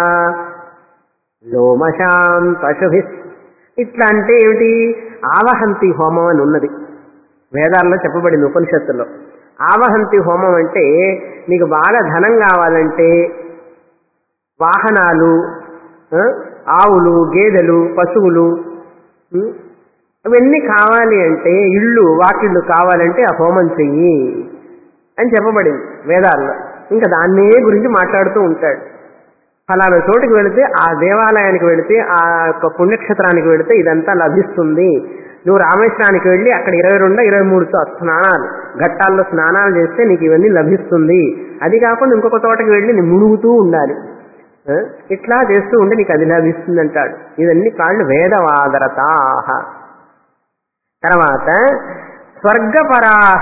లోమశాం పశుభి. ఇట్లా అంటే ఏమిటి? ఆవహంతి హోమం అని ఉన్నది వేదాల్లో చెప్పబడింది, ఉపనిషత్తులో. ఆవహంతి హోమం అంటే నీకు బాగా ధనం కావాలంటే వాహనాలు, ఆవులు, గేదెలు, పశువులు అవన్నీ కావాలి అంటే, ఇళ్ళు వాకిళ్ళు కావాలంటే ఆ హోమం చెయ్యి అని చెప్పబడింది వేదాల్లో. ఇంకా దాన్నే గురించి మాట్లాడుతూ ఉంటాడు. ఫలానా చోటుకి వెళితే, ఆ దేవాలయానికి వెళితే, ఆ యొక్క పుణ్యక్షేత్రానికి వెళితే ఇదంతా లభిస్తుంది నువ్వు రామేశ్వరానికి వెళ్ళి అక్కడ ఇరవై రెండు ఇరవై మూడు స్నానాలు ఘట్టాల్లో స్నానాలు చేస్తే నీకు ఇవన్నీ లభిస్తుంది. అది కాకుండా ఇంకొక తోటకి వెళ్ళి నీ మునుగుతూ ఉండాలి. ఇట్లా చేస్తూ ఉంటే నీకు అది లభిస్తుంది అంటాడు. ఇవన్నీ కాళ్ళు వేదవాదరతాహ. తర్వాత స్వర్గపరాహ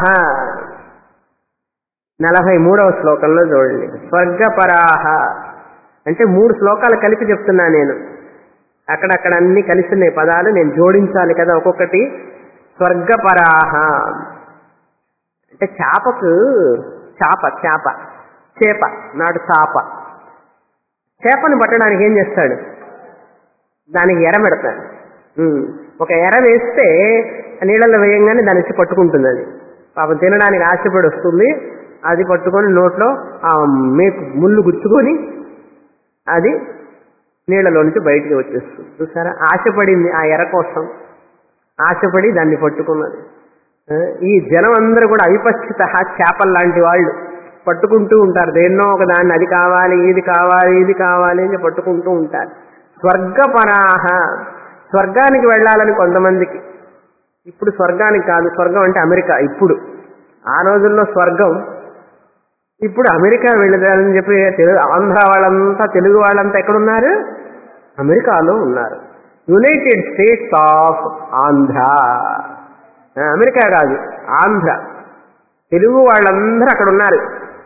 నలభై మూడవ శ్లోకంలో చూడండి. స్వర్గపరాహ అంటే మూడు శ్లోకాలు కలిపి చెప్తున్నా నేను. అక్కడక్కడ అన్ని కలిసి ఉన్నాయి పదాలు, నేను జోడించాలి కదా ఒక్కొక్కటి. స్వర్గపరాహ అంటే చేపకు చేప చేప చేప నాడు చేప చేపను పట్టడానికి ఏం చేస్తాడు? దానికి ఎర పెడతాడు. ఒక ఎర వేస్తే నీళ్ళల్లో వేయంగానే దాని వచ్చి పట్టుకుంటుంది. అది పాపం తినడానికి ఆశపడి వస్తుంది. అది పట్టుకొని నోట్లో ఆ మేకు ముళ్ళు గుచ్చుకొని అది నీళ్లలో నుంచి బయటికి వచ్చేస్తుంది. చూసారా, ఆశపడింది ఆ ఎర కోసం, ఆశపడి దాన్ని పట్టుకున్నది. ఈ జనం అందరూ కూడా అవిపశ్చిత చేపలు లాంటి వాళ్ళు పట్టుకుంటూ ఉంటారు. దేన్నో ఒక దాన్ని, అది కావాలి ఇది కావాలి ఇది కావాలి అని పట్టుకుంటూ ఉంటారు. స్వర్గపరాహ స్వర్గానికి వెళ్ళాలని కొంతమందికి. ఇప్పుడు స్వర్గానికి కాదు, స్వర్గం అంటే అమెరికా. ఇప్పుడు ఆ రోజుల్లో స్వర్గం, ఇప్పుడు అమెరికా వెళ్ళాలని చెప్పి తెలుగు ఆంధ్ర వాళ్ళంతా తెలుగు వాళ్ళంతా ఎక్కడున్నారు? అమెరికాలో ఉన్నారు. United states of Andhra. America కాదు, ఆంధ్ర. తెలుగు వాళ్ళందరూ అక్కడ ఉన్నారు.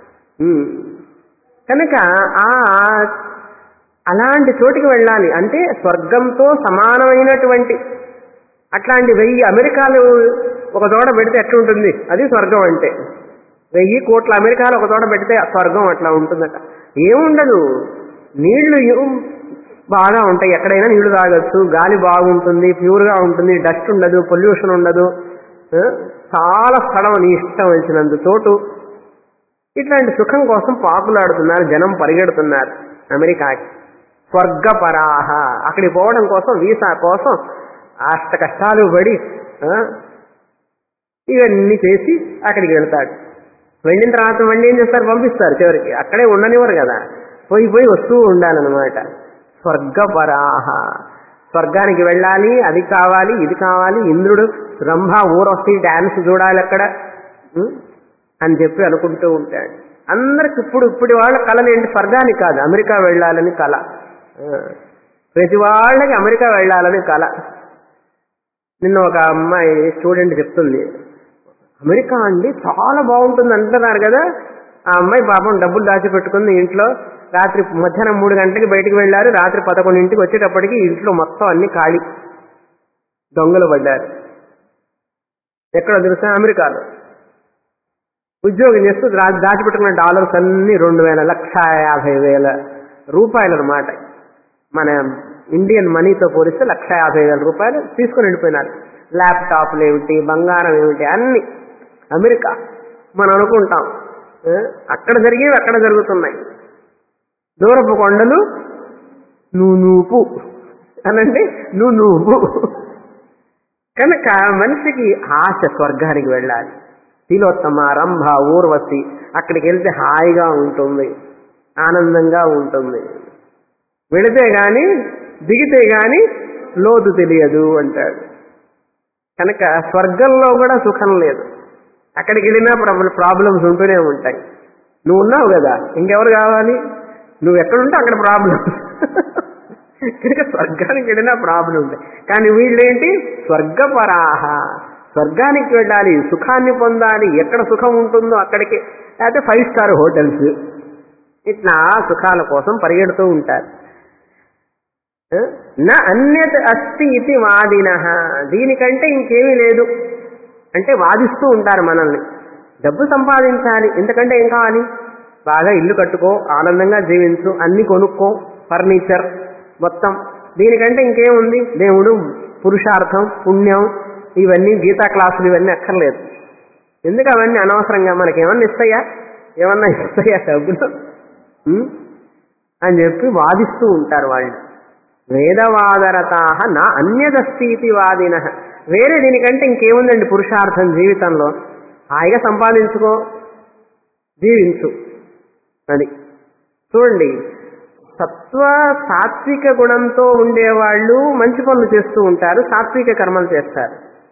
కనుక ఆ అలాంటి చోటికి వెళ్ళాలి అంటే స్వర్గంతో సమానమైనటువంటి అట్లాంటి వెయ్యి అమెరికాలు ఒక చోట పెడితే ఎట్లుంటుంది? అది స్వర్గం అంటే. వెయ్యి కోట్ల అమెరికాలు ఒక చోట పెడితే స్వర్గం అట్లా ఉంటుందట. ఏముండదు, నీళ్లు బాగా ఉంటాయి, ఎక్కడైనా నీళ్లు తాగొచ్చు, గాలి బాగుంటుంది, ప్యూర్గా ఉంటుంది, డస్ట్ ఉండదు, పొల్యూషన్ ఉండదు, చాలా స్థలం నీ ఇష్టం వచ్చినంత చోటు. ఇట్లాంటి సుఖం కోసం పాకులాడుతున్నారు జనం, పరిగెడుతున్నారు అమెరికాకి. స్వర్గపరాహ అక్కడికి పోవడం కోసం, వీసా కోసం అష్ట కష్టాలు పడి ఇవన్నీ చేసి అక్కడికి వెళ్తాడు. వెళ్ళిన తర్వాత మళ్ళీ ఏం చేస్తారు? పంపిస్తారు చివరికి. అక్కడే ఉండనివ్వరు కదా, పోయి పోయి వస్తూ ఉండాలన్నమాట. స్వర్గపరాహ స్వర్గానికి వెళ్ళాలి, అది కావాలి ఇది కావాలి, ఇంద్రుడు రంభ ఊరొచ్చి డాన్స్ చూడాలి అక్కడ అని చెప్పి అనుకుంటూ ఉంటాడు. అందరికి ఇప్పుడు ఇప్పుడు వాళ్ళ కళలు ఏంటి? స్వర్గానికి కాదు, అమెరికా వెళ్ళాలని కళ. ప్రతి వాళ్ళకి అమెరికా వెళ్ళాలని కళ. నిన్న ఒక అమ్మాయి స్టూడెంట్ చెప్తుంది, అమెరికా అండి చాలా బాగుంటుంది అంటున్నారు కదా. ఆ అమ్మాయి పాపం డబ్బులు దాచిపెట్టుకుంది ఇంట్లో. రాత్రి మధ్యాహ్నం మూడు గంటలకి బయటికి వెళ్ళారు, రాత్రి పదకొండింటికి వచ్చేటప్పటికి ఇంట్లో మొత్తం అన్ని ఖాళీ, దొంగలు పడ్డారు. ఎక్కడ తెలుసా? అమెరికాలో. ఉద్యోగం చేస్తూ దాచిపెట్టుకున్న డాలర్స్ అన్ని రెండు వేల లక్ష యాభై వేల రూపాయలు అన్నమాట. మన ఇండియన్ మనీతో పోలిస్తే లక్ష యాభై వేల రూపాయలు తీసుకుని వెళ్ళిపోయినారు. ల్యాప్టాప్లు ఏమిటి, బంగారం ఏమిటి, అన్ని. అమెరికా మనం అనుకుంటాం అక్కడ జరిగేవి అక్కడ జరుగుతున్నాయి. దూరపు కొండలు నూనూపు అనండి, నూనూపు. కనుక మనిషికి ఆశ స్వర్గానికి వెళ్ళాలి. తిలోత్తమ, రంభ, ఊర్వశి అక్కడికి వెళ్తే హాయిగా ఉంటుంది, ఆనందంగా ఉంటుంది. వెళితే గాని దిగితే గాని లోతు తెలియదు అంటాడు. కనుక స్వర్గంలో కూడా సుఖం లేదు. అక్కడికి వెళ్ళినా ప్రాబ్లమ్స్ ఉంటూనే ఉంటాయి. నువ్వు ఉన్నావు కదా, ఇంకెవరు కావాలి? నువ్వు ఎక్కడుంటే అక్కడ ప్రాబ్లమ్స్. కనుక స్వర్గానికి వెళ్ళినా ప్రాబ్లం ఉంటాయి. కానీ వీళ్ళేంటి? స్వర్గపరాహ స్వర్గానికి వెళ్ళాలి, సుఖాన్ని పొందాలి. ఎక్కడ సుఖం ఉంటుందో అక్కడికి, లేకపోతే ఫైవ్ స్టార్ హోటల్స్, ఇట్లా సుఖాల కోసం పరిగెడుతూ ఉంటారు. నా అన్యత్ అస్తి ఇది వాదిన, దీనికంటే ఇంకేమీ లేదు అంటే వాదిస్తూ ఉంటారు మనల్ని. డబ్బు సంపాదించాలి, ఎందుకంటే ఏం కావాలి? బాగా ఇల్లు కట్టుకో, ఆనందంగా జీవించు, అన్ని కొనుక్కో, ఫర్నిచర్ మొత్తం. దీనికంటే ఇంకేముంది? దేవుడు, పురుషార్థం, పుణ్యం, ఇవన్నీ గీతా క్లాసులు ఇవన్నీ అక్కర్లేదు. ఎందుకు అవన్నీ అనవసరంగా? మనకేమన్నా ఇస్తాయా? ఏమన్నా ఇస్తాయా డబ్బులు అని చెప్పి వాదిస్తూ ఉంటారు వాళ్ళు. వేదవాదరతాహ నా అన్యదస్తీతి వాదిన. వేరే దీనికంటే ఇంకేముందండి పురుషార్థం జీవితంలో? హాయిగా సంపాదించుకో, జీవించు. అది చూడండి, సత్వ సాత్విక గుణంతో ఉండేవాళ్ళు మంచి పనులు చేస్తూ ఉంటారు, సాత్విక కర్మలు చేస్తారు.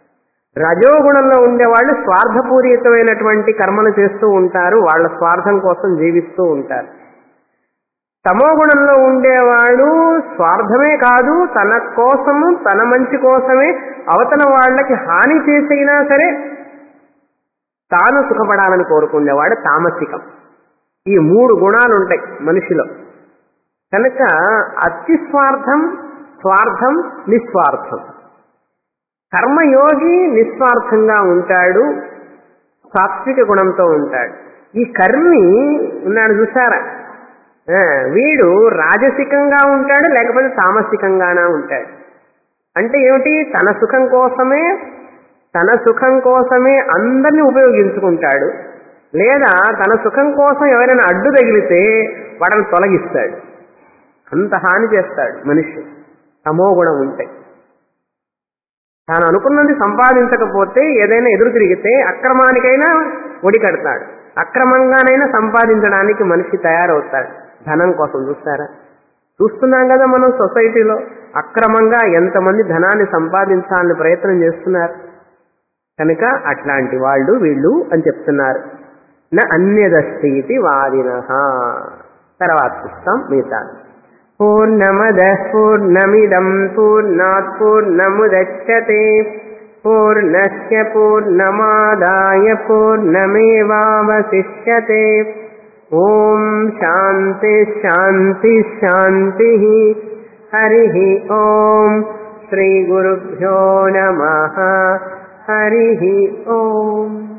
రజోగుణంలో ఉండేవాళ్ళు స్వార్థపూరితమైనటువంటి కర్మలు చేస్తూ ఉంటారు, వాళ్ళ స్వార్థం కోసం జీవిస్తూ ఉంటారు. తమో గుణంలో ఉండేవాడు స్వార్థమే కాదు, తన కోసము తన మంచి కోసమే అవతల వాళ్ళకి హాని చేసైనా సరే తాను సుఖపడాలని కోరుకునేవాడు తామసికం. ఈ మూడు గుణాలు ఉంటాయి మనిషిలో. కనుక అతి స్వార్థం, స్వార్థం, నిస్వార్థం. కర్మయోగి నిస్వార్థంగా ఉంటాడు, సాత్విక గుణంతో ఉంటాడు. ఈ కర్మి ఉన్నాడు చూసారా, వీడు రాజసికంగా ఉంటాడు, లేకపోతే తామసికంగానా ఉంటాడు. అంటే ఏమిటి? తన సుఖం కోసమే తన సుఖం కోసమే అందరినీ ఉపయోగించుకుంటాడు, లేదా తన సుఖం కోసం ఎవరైనా అడ్డు తగిలితే వాడని తొలగిస్తాడు. అంత హాని చేస్తాడు మనిషి తమో గుణం ఉంటే. తాను అనుకున్నది సంపాదించకపోతే ఏదైనా ఎదురు తిరిగితే అక్రమానికైనా ఒడి కడతాడు, అక్రమంగానైనా సంపాదించడానికి మనిషి తయారవుతాడు ధనం కోసం. చూస్తారా, చూస్తున్నాం కదా మనం సొసైటీలో అక్రమంగా ఎంతమంది ధనాన్ని సంపాదించాలని ప్రయత్నం చేస్తున్నారు. కనుక అట్లాంటి వాళ్ళు వీళ్ళు అని చెప్తున్నారు. నా అన్యదస్తి వాదినః. తర్వాత చూస్తాం మిగతా. పూర్ణమదః పూర్ణమిదం పూర్ణాత్ పూర్ణముదచ్యతే పూర్ణస్య పూర్ణమాదాయ పూర్ణమేవావశిష్యతే. ఓం శాంతి శాంతి శాంతి. హరి ఓం. శ్రీ గురుభ్యో నమః. హరి ఓం.